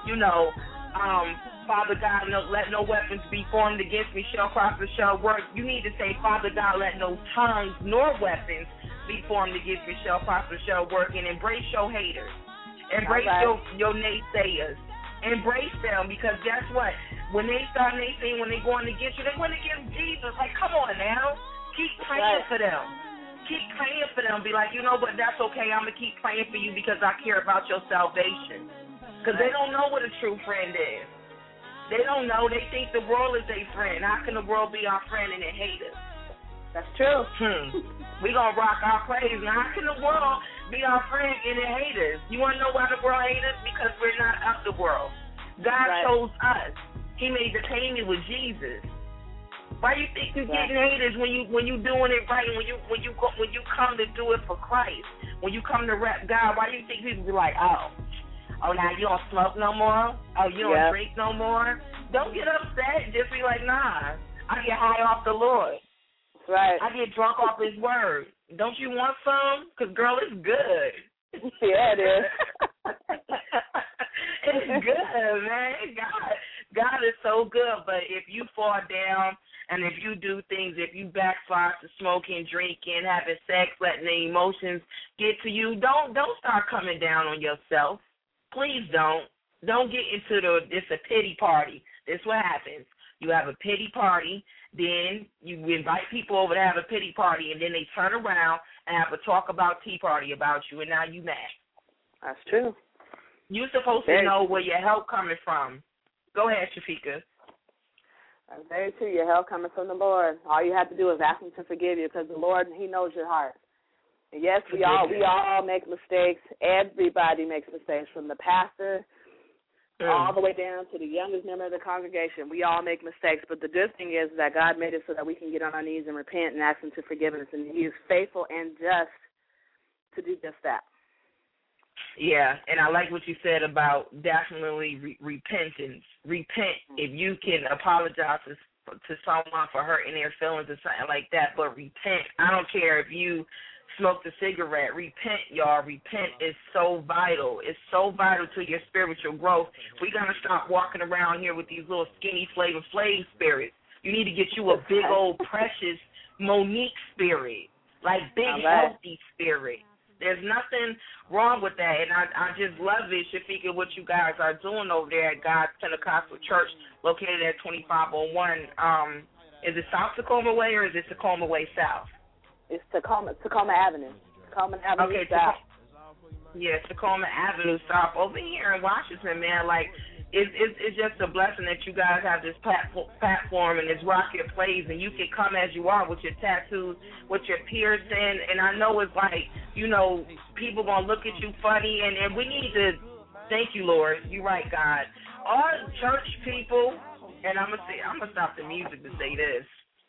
Speaker 3: Father God, let no weapons be formed against me shall prosper, shall work. You need to say, Father God, let no tongues nor weapons be formed against me shall prosper, shall work. And embrace your haters. Embrace your naysayers. Embrace them, because guess what? When they start naysaying, when they going against you, they want to give Jesus. Like, come on now. Keep praying for them. Keep praying for them. Be like, but that's okay. I'm going to keep praying for you because I care about your salvation. Because they don't know what a true friend is. They don't know. They think the world is their friend. How can the world be our friend and they hate us?
Speaker 4: That's true.
Speaker 3: We're going to rock our praise. Now, how can the world be our friend and they hate us? You want to know why the world hates us? Because we're not of the world. God chose us. He made the payment with Jesus. Why you think you're getting haters when you doing it right? When you come to do it for Christ, when you come to rep God, why do you think people be like, oh now you don't smoke no more? Oh, you don't drink no more? Don't get upset. Just be like, nah, I get high off the Lord.
Speaker 4: That's right.
Speaker 3: I get drunk off His word. Don't you want some? Because, girl, it's good.
Speaker 4: Yeah, it is.
Speaker 3: It's good, man. God is so good. But if you fall down and if you do things, if you backslide to smoking, drinking, having sex, letting the emotions get to you, don't start coming down on yourself. Please don't. Don't get into it's a pity party. This is what happens. You have a pity party, then you invite people over to have a pity party, and then they turn around and have a talk about tea party about you, and now you mad.
Speaker 4: That's true.
Speaker 3: You're supposed to know where your help coming from. Go ahead, Shafika.
Speaker 4: That's very true. Your help coming from the Lord. All you have to do is ask Him to forgive you, because the Lord, He knows your heart. And yes, we all make mistakes. Everybody makes mistakes, from the pastor all the way down to the youngest member of the congregation. We all make mistakes, but the good thing is that God made it so that we can get on our knees and repent and ask Him to forgive us, and He is faithful and just to do just that.
Speaker 3: Yeah, and I like what you said about definitely repentance. Repent if you can apologize to someone for hurting their feelings or something like that, but repent. I don't care if you smoked a cigarette. Repent, y'all. Repent is so vital. It's so vital to your spiritual growth. We're going to stop walking around here with these little skinny Flavor Flav spirits. You need to get you a big old precious Monique spirit, like big healthy spirit. There's nothing wrong with that, and I just love it, Shafika, what you guys are doing over there at God's Pentecostal Church, located at 2501. Is it South Tacoma Way or is it Tacoma Way South?
Speaker 4: It's Tacoma Avenue. Tacoma Avenue South.
Speaker 3: Yeah, Tacoma Avenue South. Over here in Washington, man, like, it's just a blessing that you guys have this platform and this Rock Your Plays, and you can come as you are with your tattoos, with your piercing, and I know it's like, you know, people going to look at you funny, and we need to, thank you, Lord, you're right, God. All church people, and I'm gonna stop the music to say this.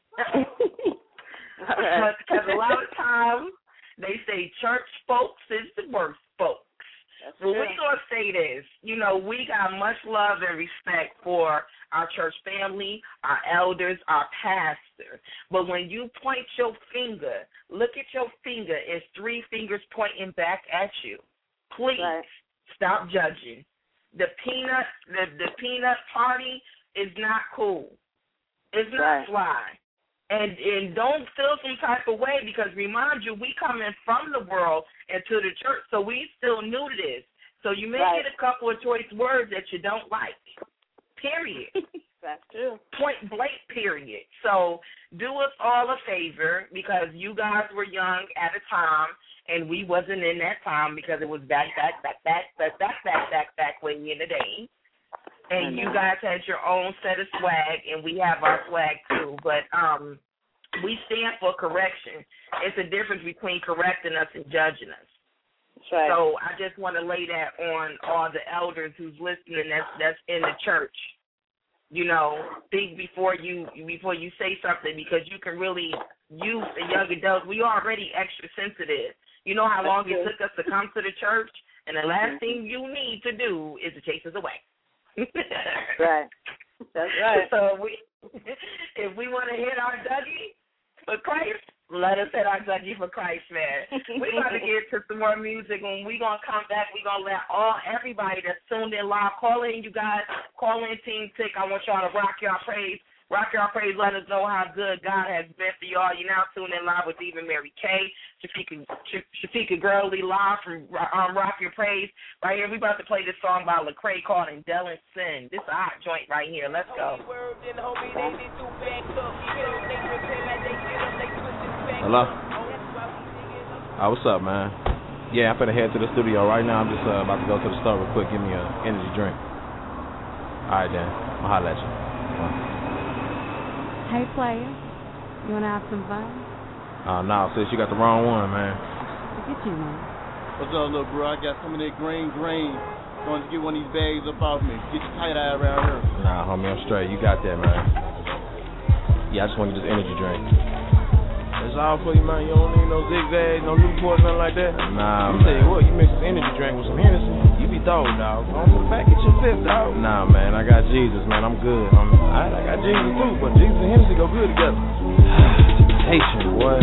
Speaker 3: Because a lot of times they say church folks is the worst folks. Well, we're going to say this. You know, we got much love and respect for our church family, our elders, our pastor. But when you point your finger, look at your finger. It's 3 fingers pointing back at you. Please stop judging. The peanut party is not cool. It's not fly. And don't feel some type of way, because remind you, we coming from the world into the church, so we still new to this. So you may get a couple of choice words that you don't like, period.
Speaker 4: That's true.
Speaker 3: Point blank, period. So do us all a favor, because you guys were young at a time, and we wasn't in that time, because it was back way in the day. And you guys had your own set of swag, and we have our swag too. But we stand for correction. It's a difference between correcting us and judging us.
Speaker 4: That's right.
Speaker 3: So I just want to lay that on all the elders who's listening that's in the church. You know, think before you say something, because you can really use the young adults. We already extra sensitive. You know how long it took us to come to the church, and the last thing you need to do is to chase us away.
Speaker 4: Right. That's right.
Speaker 3: So if we want to hit our Dougie for Christ, let us hit our Dougie for Christ, man. We're going to get to some more music. When we're going to come back, we're going to let everybody that's tuned in live, call in, you guys, call in Team Tick. I want y'all to rock y'all praise. Rock y'all praise, let us know how good God has been for y'all. You're now tuned in live with even Mary Kay, Shafika Gurley, live from Rock Your Praise. Right here, we about to play this song by Lecrae called Indelible Sin. This is a hot joint right here. Let's go.
Speaker 8: Hello? What's up, man? Yeah, I'm finna head to the studio right now. I'm just about to go to the store real quick. Give me an energy drink. All right, then. I'll holler at you.
Speaker 9: Hey, player. You want to have some fun?
Speaker 8: No, sis, you got the wrong one, man.
Speaker 9: Look at you, man.
Speaker 10: What's up, little bro? I got some of that green. Going to get one of these bags up off me. Get your tight eye around here.
Speaker 8: Nah, homie, I'm straight. You got that, man. Yeah, I just want to get this energy drink. That's all for you, man. You don't need no zigzags, no Newport, nothing like that. Nah, man. Tell you what, you mix this energy drink with some Hennessy, you be thrown, dog. Go on to the back, get your fifth, dog. Nah, man, I got Jesus, man. I'm good. I got Jesus too, but Jesus and Hennessy go good together. Temptation, boy.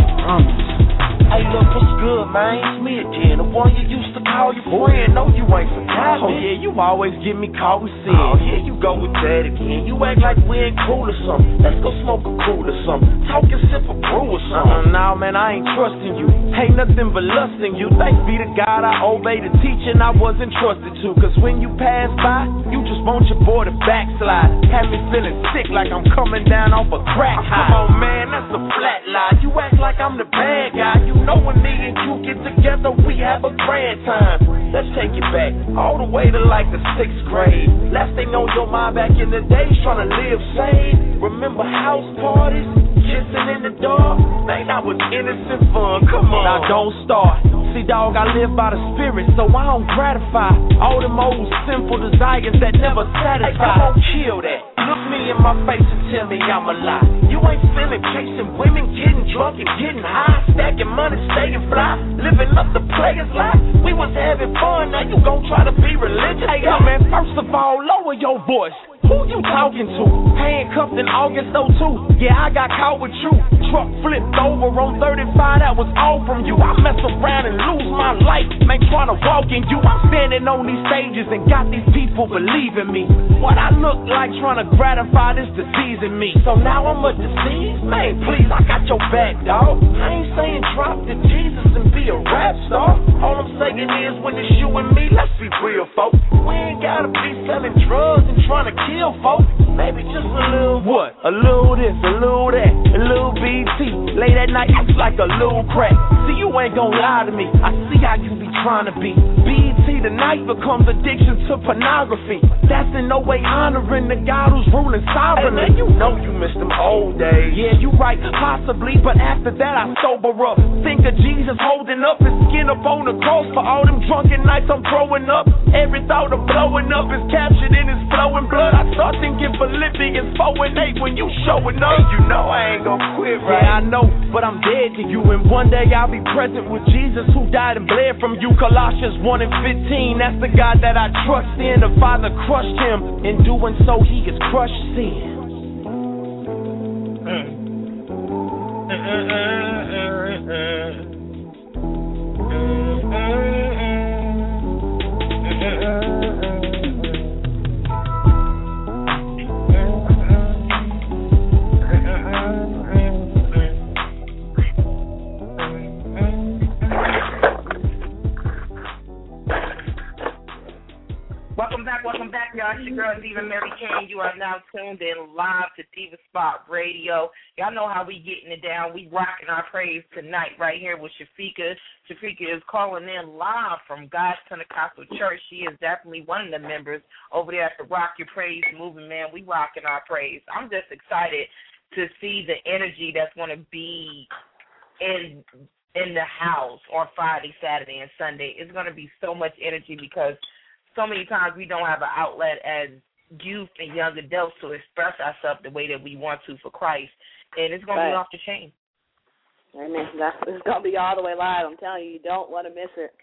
Speaker 11: Hey, look, what's good, man? It's me again, the one you used to call your friend. No, you ain't forgot me. Oh, yeah, you always get me caught with sin. Oh, here you go with that again. You act like we ain't cool or something. Let's go smoke a cool or something. Talk and sip a brew or something. Nah, man, I ain't trusting you. Ain't nothing but lusting you. Thanks be to God I obey the teaching I wasn't trusted to. Cause when you pass by, you just want your boy to backslide. Have me feeling sick like I'm coming down off a crack high. Come on, man, that's a flat lie. You act like I'm the bad guy. You know when me and you get together, we have a grand time. Let's take it back, all the way to like the 6th grade. Last thing on your mind back in the days, trying to live sane. Remember house parties, kissing in the dark? Man, that was innocent fun, come on. Now don't start. See, dog, I live by the spirit, so I don't gratify all them old sinful desires that never satisfy. Hey, come on, kill that. Look me in my face and tell me I'm a lie. You ain't feeling chasing women, getting drunk and getting high, stacking money, staying fly, living up the player's life. We was having fun, now you gon' try to be religious. Hey, yo, man, first of all, lower your voice. Who you talking to? Handcuffed in August 02. Yeah, I got caught with you. Truck flipped over on 35, that was all from you. I mess around and lose my life, man, trying to walk in you. I'm standing on these stages and got these people believing me. What I look like trying to gratify this disease in me. So now I'm a disease? Man, please, I got your back, dog. I ain't saying drop the Jesus and be a rap star. All I'm saying is when it's you and me, let's be real, folks. We ain't gotta be selling drugs and trying to kill folks. Maybe just a little what? A little this, a little that, a little BT. Late at night, it's like a little crack. See, you ain't gon' lie to me. I see how you be trying to be. BT tonight becomes addiction to pornography. That's in no way honoring the God who's ruling sovereignly. Hey, man, you know you missed them old days. Yeah, you right, possibly, but after that I sober up. Think of Jesus holding up his skin up on the cross for all them drunken nights I'm throwing up. Every thought of blowing up is captured in his flowing blood. I start thinking Philippians 4:8 when you showing up. Hey, you know I ain't gon' quit, right? Yeah, I know, but I'm dead to you, and one day I'll be present with Jesus who died and bled from you. Colossians 1:15, that's the God that I trust in. The Father crushed him, in doing so he has crushed sin.
Speaker 3: Welcome back, y'all. It's your girl, Diva Mary Kane. You are now tuned in live to Diva Spot Radio. Y'all know how we getting it down. We rocking our praise tonight right here with Shafika. Shafika is calling in live from God's Pentecostal Church. She is definitely one of the members over there at the Rock Your Praise movement, man. We rocking our praise. I'm just excited to see the energy that's going to be in the house on Friday, Saturday, and Sunday. It's going to be so much energy because so many times we don't have an outlet as youth and young adults to express ourselves the way that we want to for Christ. And it's going to be off the chain.
Speaker 4: Amen. It's going to be all the way live. I'm telling you, you don't want to miss it.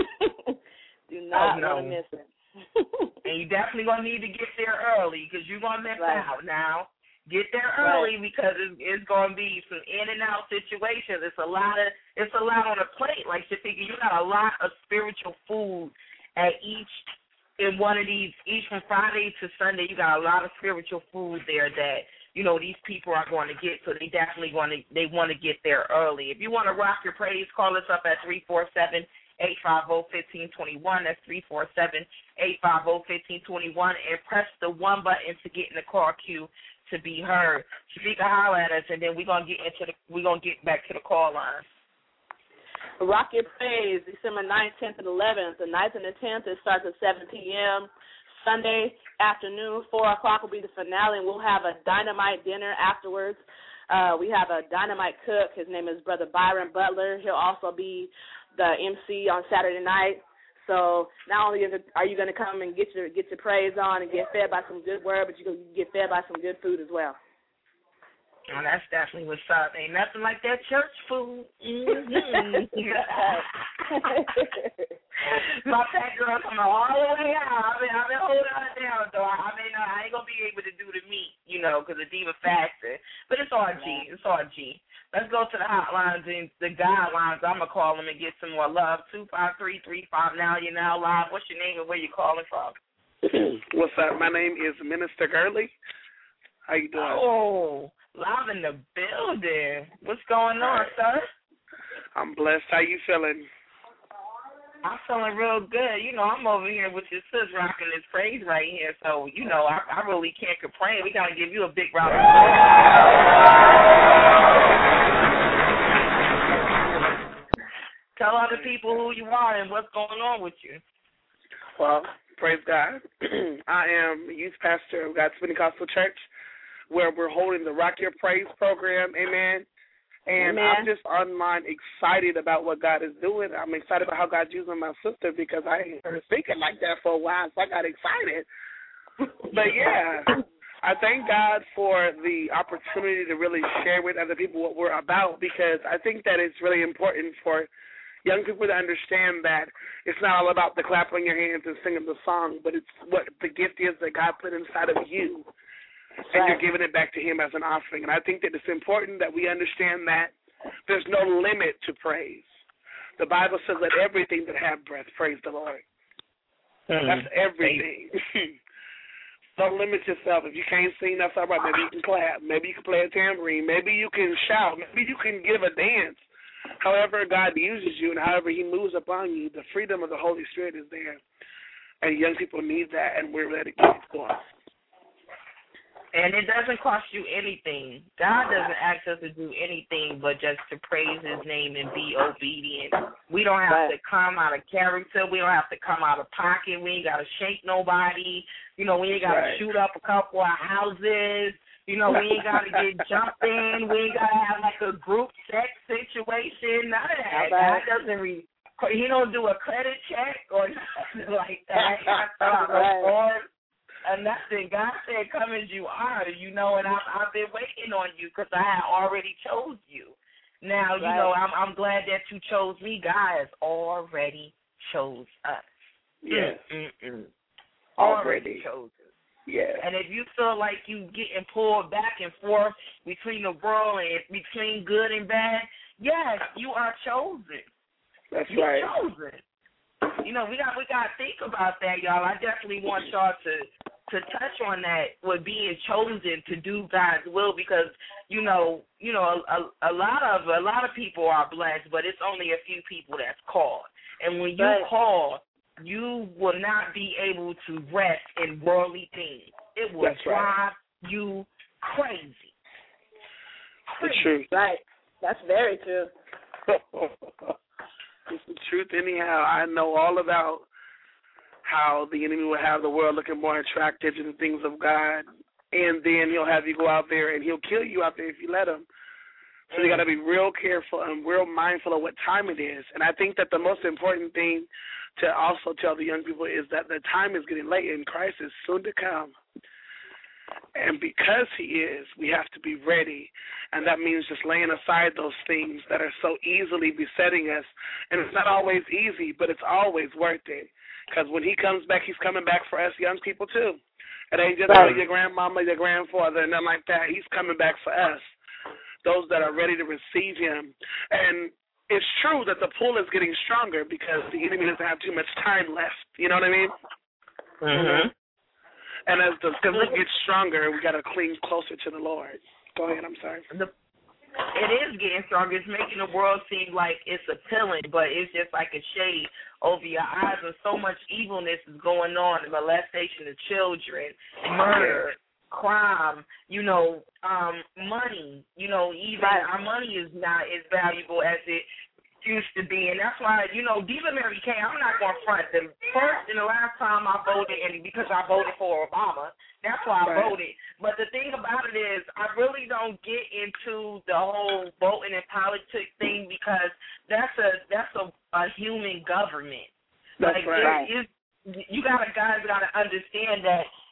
Speaker 4: Do not want to miss it.
Speaker 3: And you definitely going to need to get there early because you're going to miss out now. Get there early because it's going to be some in and out situations. It's a lot on a plate. Like Shafika, you got a lot of spiritual food at each one of these, each from Friday to Sunday. You got a lot of spiritual food there that, you know, these people are going to get, so they definitely want to get there early. If you want to rock your praise, call us up at 347-850-1521. That's 347-850-1521, and press the 1 button to get in the call queue to be heard. Shafika, holler at us, and then we're gonna get back to the call line.
Speaker 4: Rock Your Praise, December 9th, 10th, and 11th. The 9th and the 10th, it starts at 7 p.m. Sunday afternoon, 4 o'clock will be the finale, and we'll have a dynamite dinner afterwards. We have a dynamite cook. His name is Brother Byron Butler. He'll also be the MC on Saturday night. So not only are you going to come and get your praise on and get fed by some good word, but you can get fed by some good food as well.
Speaker 3: Oh, that's definitely what's up. Ain't nothing like that church food. Mm-hmm. My fat girl coming all the way out. I've been holding her down, though. I ain't going to be able to do the meat, because of diva fasting. But it's all G. It's all G. Let's go to the hotlines and the guidelines. I'm going to call them and get some more love. 253-35. Now you're now live. What's your name and where you calling from?
Speaker 12: What's up? My name is Minister Gurley. How you doing?
Speaker 3: Oh, live in the building. What's going on, sir?
Speaker 12: I'm blessed. How you feeling?
Speaker 3: I'm feeling real good. I'm over here with your sis rocking this praise right here. So, I really can't complain. We got to give you a big round of applause. Tell other people who you are and what's going on with you.
Speaker 12: Well, praise God. I am youth pastor of God's Pentecostal Church, where we're holding the Rock Your Praise program. Amen. And I'm just online excited about what God is doing. I'm excited about how God's using my sister because I ain't heard her speaking like that for a while, so I got excited. But, yeah, I thank God for the opportunity to really share with other people what we're about because I think that it's really important for young people to understand that it's not all about the clapping your hands and singing the song, but it's what the gift is that God put inside of you. And you're giving it back to him as an offering. And I think that it's important that we understand that there's no limit to praise. The Bible says, let everything that have breath praise the Lord. That's everything. Don't limit yourself. If you can't sing, that's all right. Maybe you can clap. Maybe you can play a tambourine. Maybe you can shout. Maybe you can give a dance. However God uses you and however he moves upon you, the freedom of the Holy Spirit is there. And young people need that, and we're ready to keep it going.
Speaker 3: And it doesn't cost you anything. God doesn't ask us to do anything but just to praise his name and be obedient. We don't have to come out of character. We don't have to come out of pocket. We ain't got to shake nobody. We ain't got to shoot up a couple of houses. We ain't got to get jumped in. We ain't got to have like a group sex situation. None of that. God doesn't he don't do a credit check or nothing like that. Nothing. God said, come as you are, and I've been waiting on you because I had already chose you. Now, I'm glad that you chose me. God has already chose us.
Speaker 12: Yes.
Speaker 3: Already chose us.
Speaker 12: Yeah.
Speaker 3: And if you feel like you getting pulled back and forth between the world and between good and bad, yes, you are chosen.
Speaker 12: That's
Speaker 3: You're
Speaker 12: right.
Speaker 3: chosen. We got to think about that, y'all. I definitely want y'all to touch on that with being chosen to do God's will because, a lot of people are blessed, but it's only a few people that's called. And when you call, you will not be able to rest in worldly things. It will drive you crazy.
Speaker 12: The truth.
Speaker 5: Right. That's very true.
Speaker 12: It's the truth anyhow. I know all about how the enemy will have the world looking more attractive to the things of God, and then he'll have you go out there and he'll kill you out there if you let him. So you got to be real careful and real mindful of what time it is. And I think that the most important thing to also tell the young people is that the time is getting late and Christ is soon to come. And because he is, we have to be ready. And that means just laying aside those things that are so easily besetting us. And it's not always easy, but it's always worth it. Because when he comes back, he's coming back for us young people too. It ain't just for your grandmama, your grandfather, and nothing like that. He's coming back for us, those that are ready to receive him. And it's true that the pull is getting stronger because the enemy doesn't have too much time left. You know what I mean?
Speaker 3: Mm-hmm.
Speaker 12: And as the pull gets stronger, we got to cling closer to the Lord. Go ahead, I'm sorry.
Speaker 3: It is getting stronger. It's making the world seem like it's appealing, but it's just like a shade over your eyes, and so much evilness is going on, molestation of children, murder, crime, money. Even our money is not as valuable as it used to be, and that's why, Diva Mary Kay, I'm not going to front. The first and the last time I voted, and because I voted for Obama, that's why I voted. But the thing about it is, I really don't get into the whole voting and politics thing because that's a human government.
Speaker 12: That's right.
Speaker 3: You guys got to understand that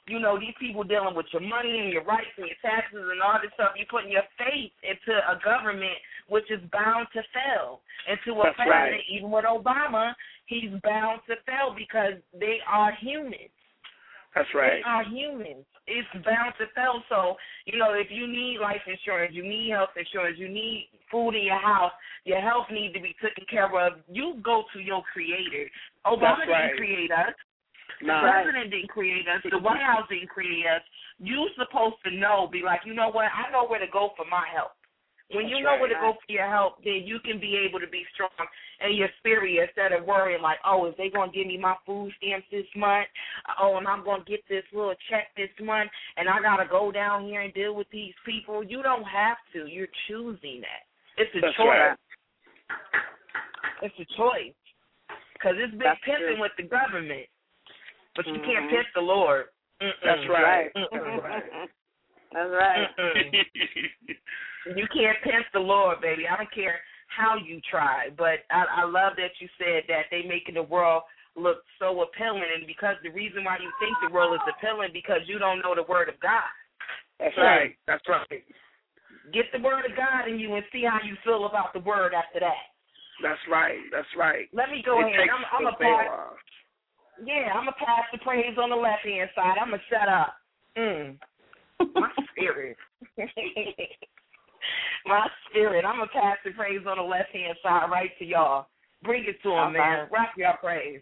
Speaker 3: you know, these people dealing with your money and your rights and your taxes and all this stuff. You're putting your faith into a government which is bound to fail. And to a president, even with Obama, he's bound to fail because they are humans.
Speaker 12: That's right.
Speaker 3: They are humans. It's bound to fail. So, you know, if you need life insurance, you need health insurance, you need food in your house, your health needs to be taken care of, you go to your creator. Obama didn't create us. The president didn't create us. The White House didn't create us. You're supposed to know, be like, you know what, I know where to go for my help. When you know where to go for your help, then you can be able to be strong in your spirit instead of worrying like, oh, is they going to give me my food stamps this month? Oh, and I'm going to get this little check this month, and I got to go down here and deal with these people. You don't have to. You're choosing that. It's a choice. It's a choice. Because it's been pimping with the government. But you can't pimp the Lord.
Speaker 12: That's right.
Speaker 4: That's right.
Speaker 3: You can't pimp the Lord, baby. I don't care how you try. But I love that you said that they making the world look so appealing. And because the reason why you think the world is appealing because you don't know the word of God.
Speaker 12: That's right. That's right.
Speaker 3: Get the word of God in you and see how you feel about the word after that.
Speaker 12: That's right. That's right.
Speaker 3: Let me go ahead. I'm a pass. Yeah, I'm a pass the praise on the left hand side. I'm gonna shut up. My spirit. My spirit. I'm gonna pass the praise on the left hand side right to y'all. Bring it to him, man. Rock your praise.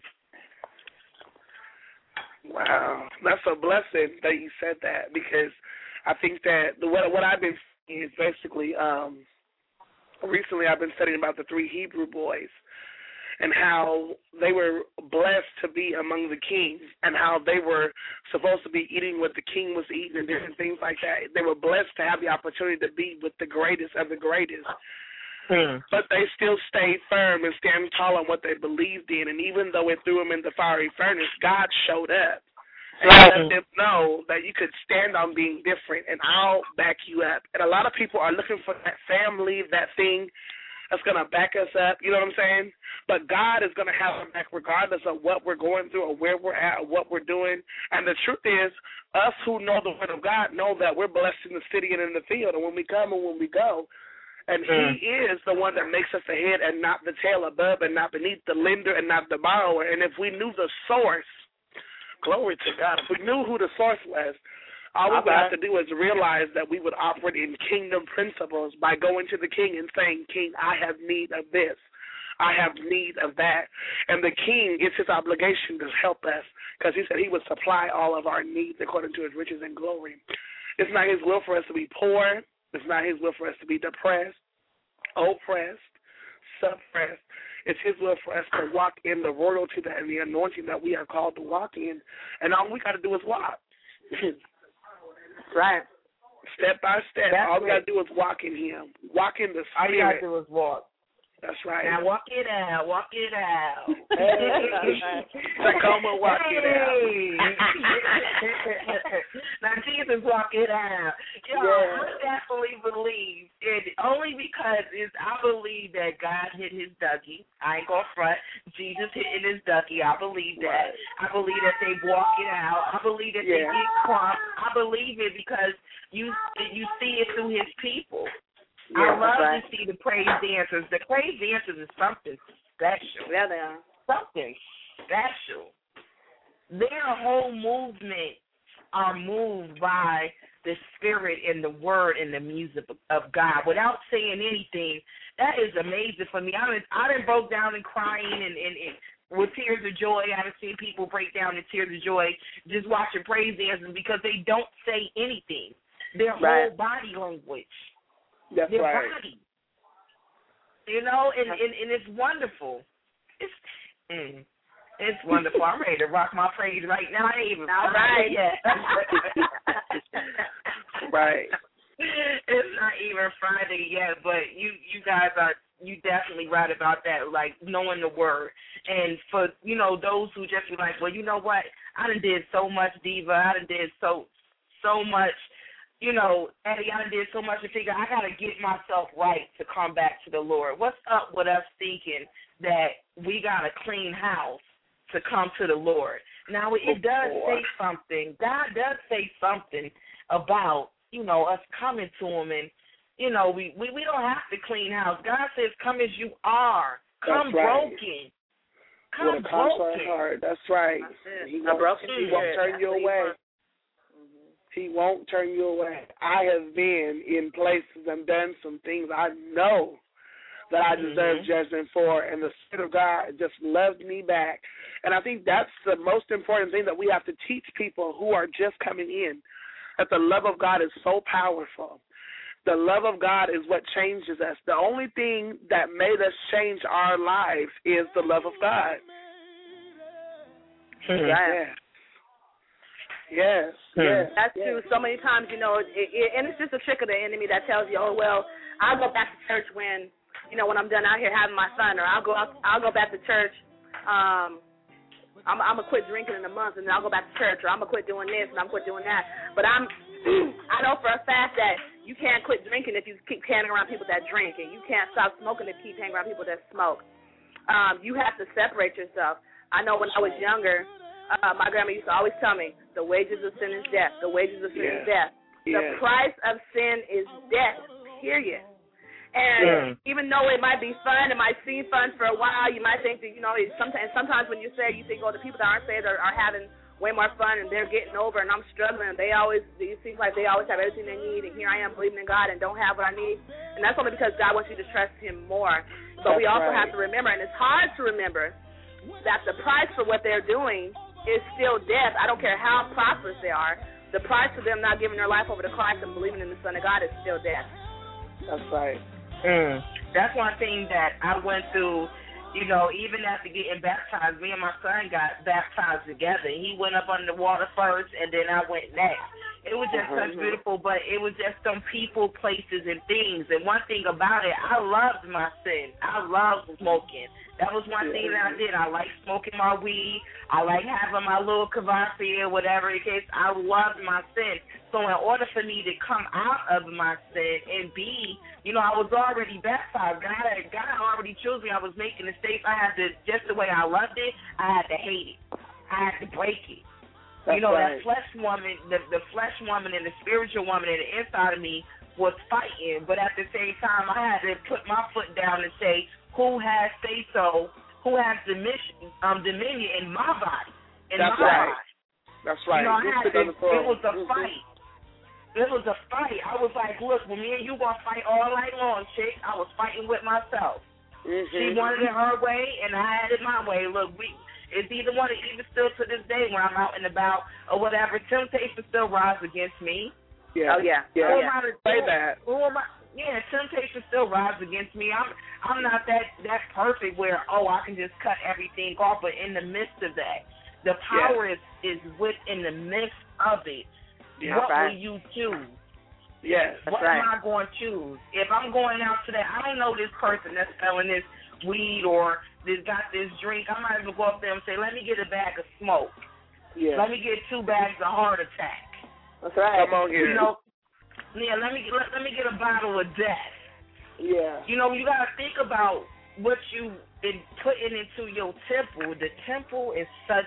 Speaker 12: Wow, that's a blessing that you said that because I think that what I've been seeing is basically recently I've been studying about the 3 Hebrew boys and how they were blessed to be among the kings and how they were supposed to be eating what the king was eating and different things like that. They were blessed to have the opportunity to be with the greatest of the greatest. But they still stayed firm and stand tall on what they believed in. And even though it threw them in the fiery furnace, God showed up. And let them know that you could stand on being different, and I'll back you up. And a lot of people are looking for that family, that thing that's going to back us up, you know what I'm saying? But God is going to have us back regardless of what we're going through or where we're at or what we're doing. And the truth is, us who know the word of God know that we're blessed in the city and in the field, and when we come and when we go. And he is the one that makes us the head and not the tail, above and not beneath, the lender and not the borrower. And if we knew the source, glory to God, if we knew who the source was, all we would have to do is realize that we would operate in kingdom principles by going to the king and saying, King, I have need of this. I have need of that. And the king, it's his obligation to help us because he said he would supply all of our needs according to his riches and glory. It's not his will for us to be poor. It's not his will for us to be depressed, oppressed, suppressed. It's his will for us to walk in the royalty and the anointing that we are called to walk in. And all we got to do is walk.
Speaker 4: Right.
Speaker 12: Step by step. All we got to do is walk in him. Walk in the spirit.
Speaker 3: All you got to do is walk.
Speaker 12: That's right.
Speaker 3: Now walk it out. Walk it out.
Speaker 12: Tacoma, walk it out.
Speaker 3: Now Jesus, walk it out. Yo, I definitely believe it only because I believe that God hit his Dougie. I ain't gonna front. Jesus hitting his Dougie. I believe that. I believe that they walk it out. I believe that they get crump. I believe it because you see it through his people. I love to see the praise dancers. The praise dancers is something special.
Speaker 4: Yeah, they are.
Speaker 3: Something special. Their whole movement are moved by the spirit and the word and the music of God without saying anything. That is amazing for me. I done broke down and crying and with tears of joy. I done seen people break down in tears of joy just watching praise dancers because they don't say anything. Their whole body language.
Speaker 12: That's
Speaker 3: their
Speaker 12: right.
Speaker 3: body. You know, and it's wonderful. It's wonderful. I'm ready to rock my praise right now. I ain't even Friday yet.
Speaker 12: Right.
Speaker 3: It's not even Friday yet, but you guys are definitely right about that, like knowing the word. And for, those who just be like, well, you know what? I done did so much, Diva. I done did so much. Eddie, I did so much to figure I got to get myself right to come back to the Lord. What's up with us thinking that we got a clean house to come to the Lord. Now, it does say something. God does say something about, us coming to him. And, we don't have to clean house. God says, come as you are. Come broken. Come
Speaker 12: with a contrite heart. That's right. He won't turn you away. He won't turn you away. I have been in places and done some things I know that I deserve judgment for, and the Spirit of God just loved me back. And I think that's the most important thing that we have to teach people who are just coming in, that the love of God is so powerful. The love of God is what changes us. The only thing that made us change our lives is the love of God. Yes.
Speaker 4: That's true. So many times, and it's just a trick of the enemy that tells you, oh, well, I'll go back to church when I'm done out here having my fun, or I'll go back to church. I'm gonna quit drinking in a month, and then I'll go back to church, or I'm gonna quit doing this, and I'm quit doing that. But I know for a fact that you can't quit drinking if you keep hanging around people that drink, and you can't stop smoking if you keep hanging around people that smoke. You have to separate yourself. I know when I was younger, my grandma used to always tell me, the wages of sin is death. The wages of sin is death. The price of sin is death, period. And even though it might be fun, it might seem fun for a while, you might think that, sometimes when you say, you think, oh, the people that aren't saved are having way more fun and they're getting over and I'm struggling and it seems like they always have everything they need and here I am believing in God and don't have what I need. And that's only because God wants you to trust him more. But we also have to remember, and it's hard to remember, that the price for what they're doing is still death. I don't care how prosperous they are. The price for them not giving their life over to Christ and believing in the Son of God is still death.
Speaker 12: That's right.
Speaker 3: That's one thing that I went through, even after getting baptized, me and my son got baptized together. He went up under the water first, and then I went next. It was just such beautiful, but it was just some people, places, and things. And one thing about it, I loved my sin. I loved smoking. That was one thing that I did. I like smoking my weed. I like having my little Cavassier, whatever the case. I loved my sin. So in order for me to come out of my sin and be, I was already baptized. God already chose me. I was making mistakes. I had to, just the way I loved it, I had to hate it. I had to break it.
Speaker 12: That's
Speaker 3: that flesh woman, the flesh woman and the spiritual woman in the inside of me was fighting. But at the same time, I had to put my foot down and say, who has say-so, who has dominion in my body,
Speaker 12: That's
Speaker 3: right.
Speaker 12: That's right.
Speaker 3: It was a fight. It was a fight. I was like, look, when me and you going to fight all night long, chick, I was fighting with myself. She wanted it her way, and I had it my way. Look, it's either one, even still to this day when I'm out and about or whatever, temptation still rises against me.
Speaker 12: Yeah.
Speaker 4: Oh, yeah.
Speaker 12: Who am I to say that?
Speaker 3: Yeah, temptation still rises against me. I'm not that perfect where, I can just cut everything off, but in the midst of that, the power is within the midst of it. What will you choose?
Speaker 12: Yes.
Speaker 3: What am I going to choose? If I'm going out today, I don't know this person that's selling this weed or got this drink. I might as well go up there and say, let me get a bag of smoke.
Speaker 12: Yeah.
Speaker 3: Let me get 2 bags of heart attack.
Speaker 4: That's right.
Speaker 12: Come on here.
Speaker 3: Let me get a bottle of death.
Speaker 12: Yeah.
Speaker 3: You got to think about what you've been putting into your temple. The temple is such...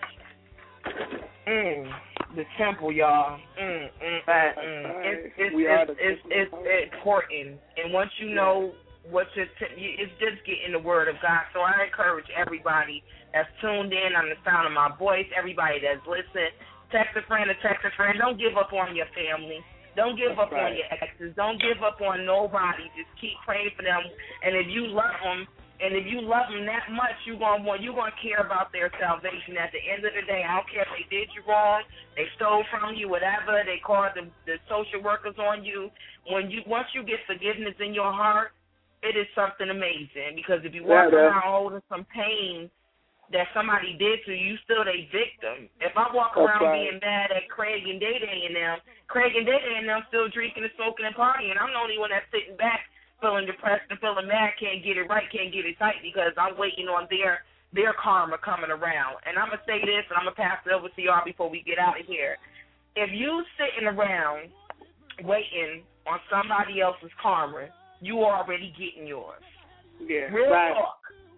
Speaker 3: the temple, y'all. It's important. And once you know what it's just getting the word of God. So I encourage everybody that's tuned in on the sound of my voice, everybody that's listening, text a friend. Don't give up on your family. Don't give up on your exes. Don't give up on nobody. Just keep praying for them. And if you love them, that much, you're gonna care about their salvation. At the end of the day, I don't care if they did you wrong, they stole from you, whatever. They called the social workers on you. Once you get forgiveness in your heart, it is something amazing. Because if you walk around holding some pain that somebody did to you, still a victim. If I walk around being mad at Craig and Day and them still drinking and smoking and partying, I'm the only one that's sitting back feeling depressed and feeling mad, can't get it right, can't get it tight because I'm waiting on their karma coming around. And I'm going to say this, and I'm going to pass it over to y'all before we get out of here. If you sitting around waiting on somebody else's karma, you already getting yours.
Speaker 12: Yeah,
Speaker 3: Real talk.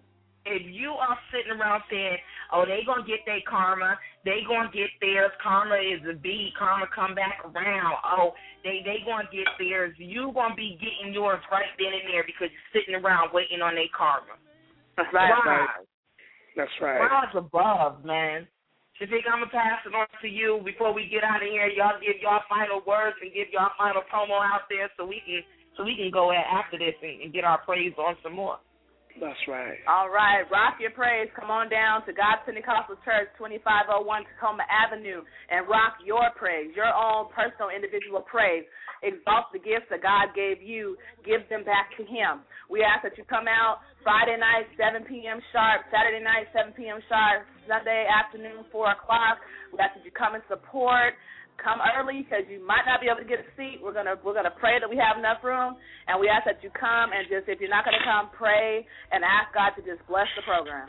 Speaker 3: if you are sitting around saying, oh, they going to get their karma, they going to get theirs, karma is a beat, karma come back around, oh, they going to get theirs, you going to be getting yours right then and there because you're sitting around waiting on their karma.
Speaker 12: That's right. That's right.
Speaker 3: Rise above, man. Shafika, I'm going to pass it on to you before we get out of here. Y'all give y'all final words and give y'all final promo out there so we can go after this and get our praise on some more.
Speaker 12: That's right.
Speaker 4: All right. Rock your praise. Come on down to God's Pentecostal Church, 2501 Tacoma Avenue, and rock your praise, your own personal individual praise. Exalt the gifts that God gave you. Give them back to Him. We ask that you come out Friday night, 7 p.m. sharp, Saturday night, 7 p.m. sharp, Sunday afternoon, 4 o'clock. We ask that you come and support. Come early because you might not be able to get a seat. We're gonna pray that we have enough room, and we ask that you come and just, if you're not gonna come, pray and ask God to just bless the program.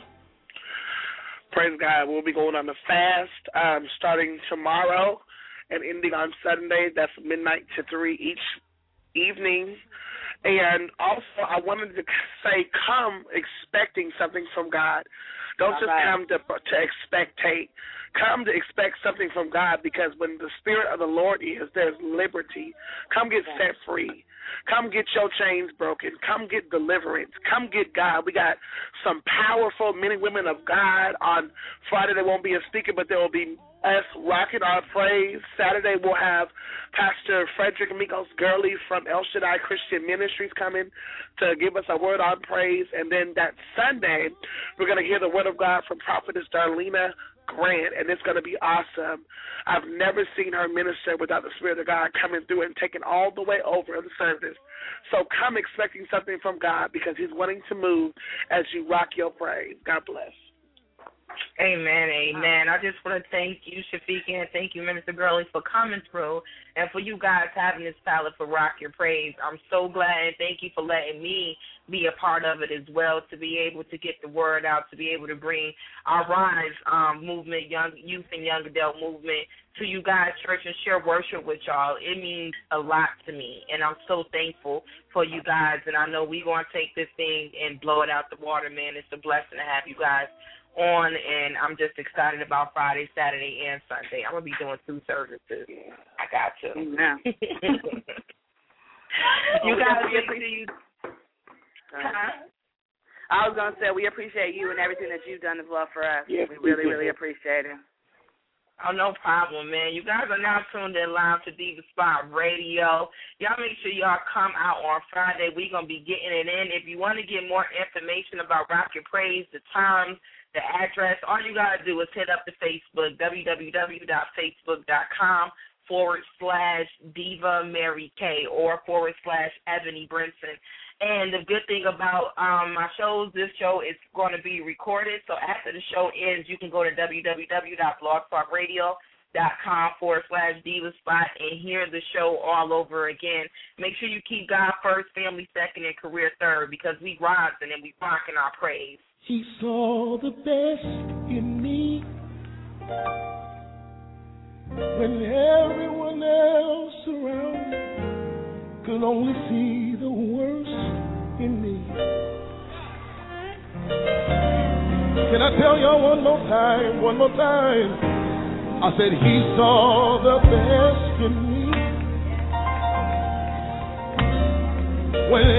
Speaker 12: Praise God. We'll be going on the fast starting tomorrow and ending on Sunday. That's midnight to 3 each evening. And also, I wanted to say, come expecting something from God. Don't just come to expectate. Come to expect something from God, because when the Spirit of the Lord is, there's liberty. Come get set free. Come get your chains broken. Come get deliverance. Come get God. We got some powerful men and women of God. On Friday, there won't be a speaker, but there will be us rocking our praise. Saturday, we'll have Pastor Frederick Amigos Gurley from El Shaddai Christian Ministries coming to give us a word on praise. And then that Sunday, we're going to hear the word of God from Prophetess Darlena Grant, and it's going to be awesome. I've never seen her minister without the Spirit of God coming through and taking all the way over the service. So come expecting something from God, because He's wanting to move as you rock your praise. God bless.
Speaker 3: Amen, amen. I just want to thank you, Shafika, and thank you, Minister Gurley, for coming through and for you guys having this palette for Rock Your Praise. I'm so glad, and thank you for letting me be a part of it as well, to be able to get the word out, to be able to bring our Rise movement, young youth and young adult movement, to you guys' church and share worship with y'all. It means a lot to me, and I'm so thankful for you guys, and I know we're going to take this thing and blow it out the water, man. It's a blessing to have you guys on, and I'm just excited about Friday, Saturday, and Sunday. I'm going to be doing 2 services. I got to.
Speaker 4: Yeah.
Speaker 3: You guys get to see you.
Speaker 4: I was going to say, we appreciate you and everything that you've done as well for us.
Speaker 12: Yes,
Speaker 4: we really, really appreciate it.
Speaker 3: Oh, no problem, man. You guys are now tuned in live to Diva Spot Radio. Y'all make sure y'all come out on Friday. We're going to be getting it in. If you want to get more information about Rock Your Praise, the times, the address, all you got to do is hit up the Facebook, www.facebook.com/Diva Mary K or /Ebony Brinson. And the good thing about my shows, this show is going to be recorded. So after the show ends, you can go to www.blogtalkradio.com/Diva-Spot and hear the show all over again. Make sure you keep God first, family second, and career third, because we rising and we rocking our praise.
Speaker 2: He saw the best in me when everyone else around me could only see the worst in me. Can I tell y'all one more time? I said he saw the best in me when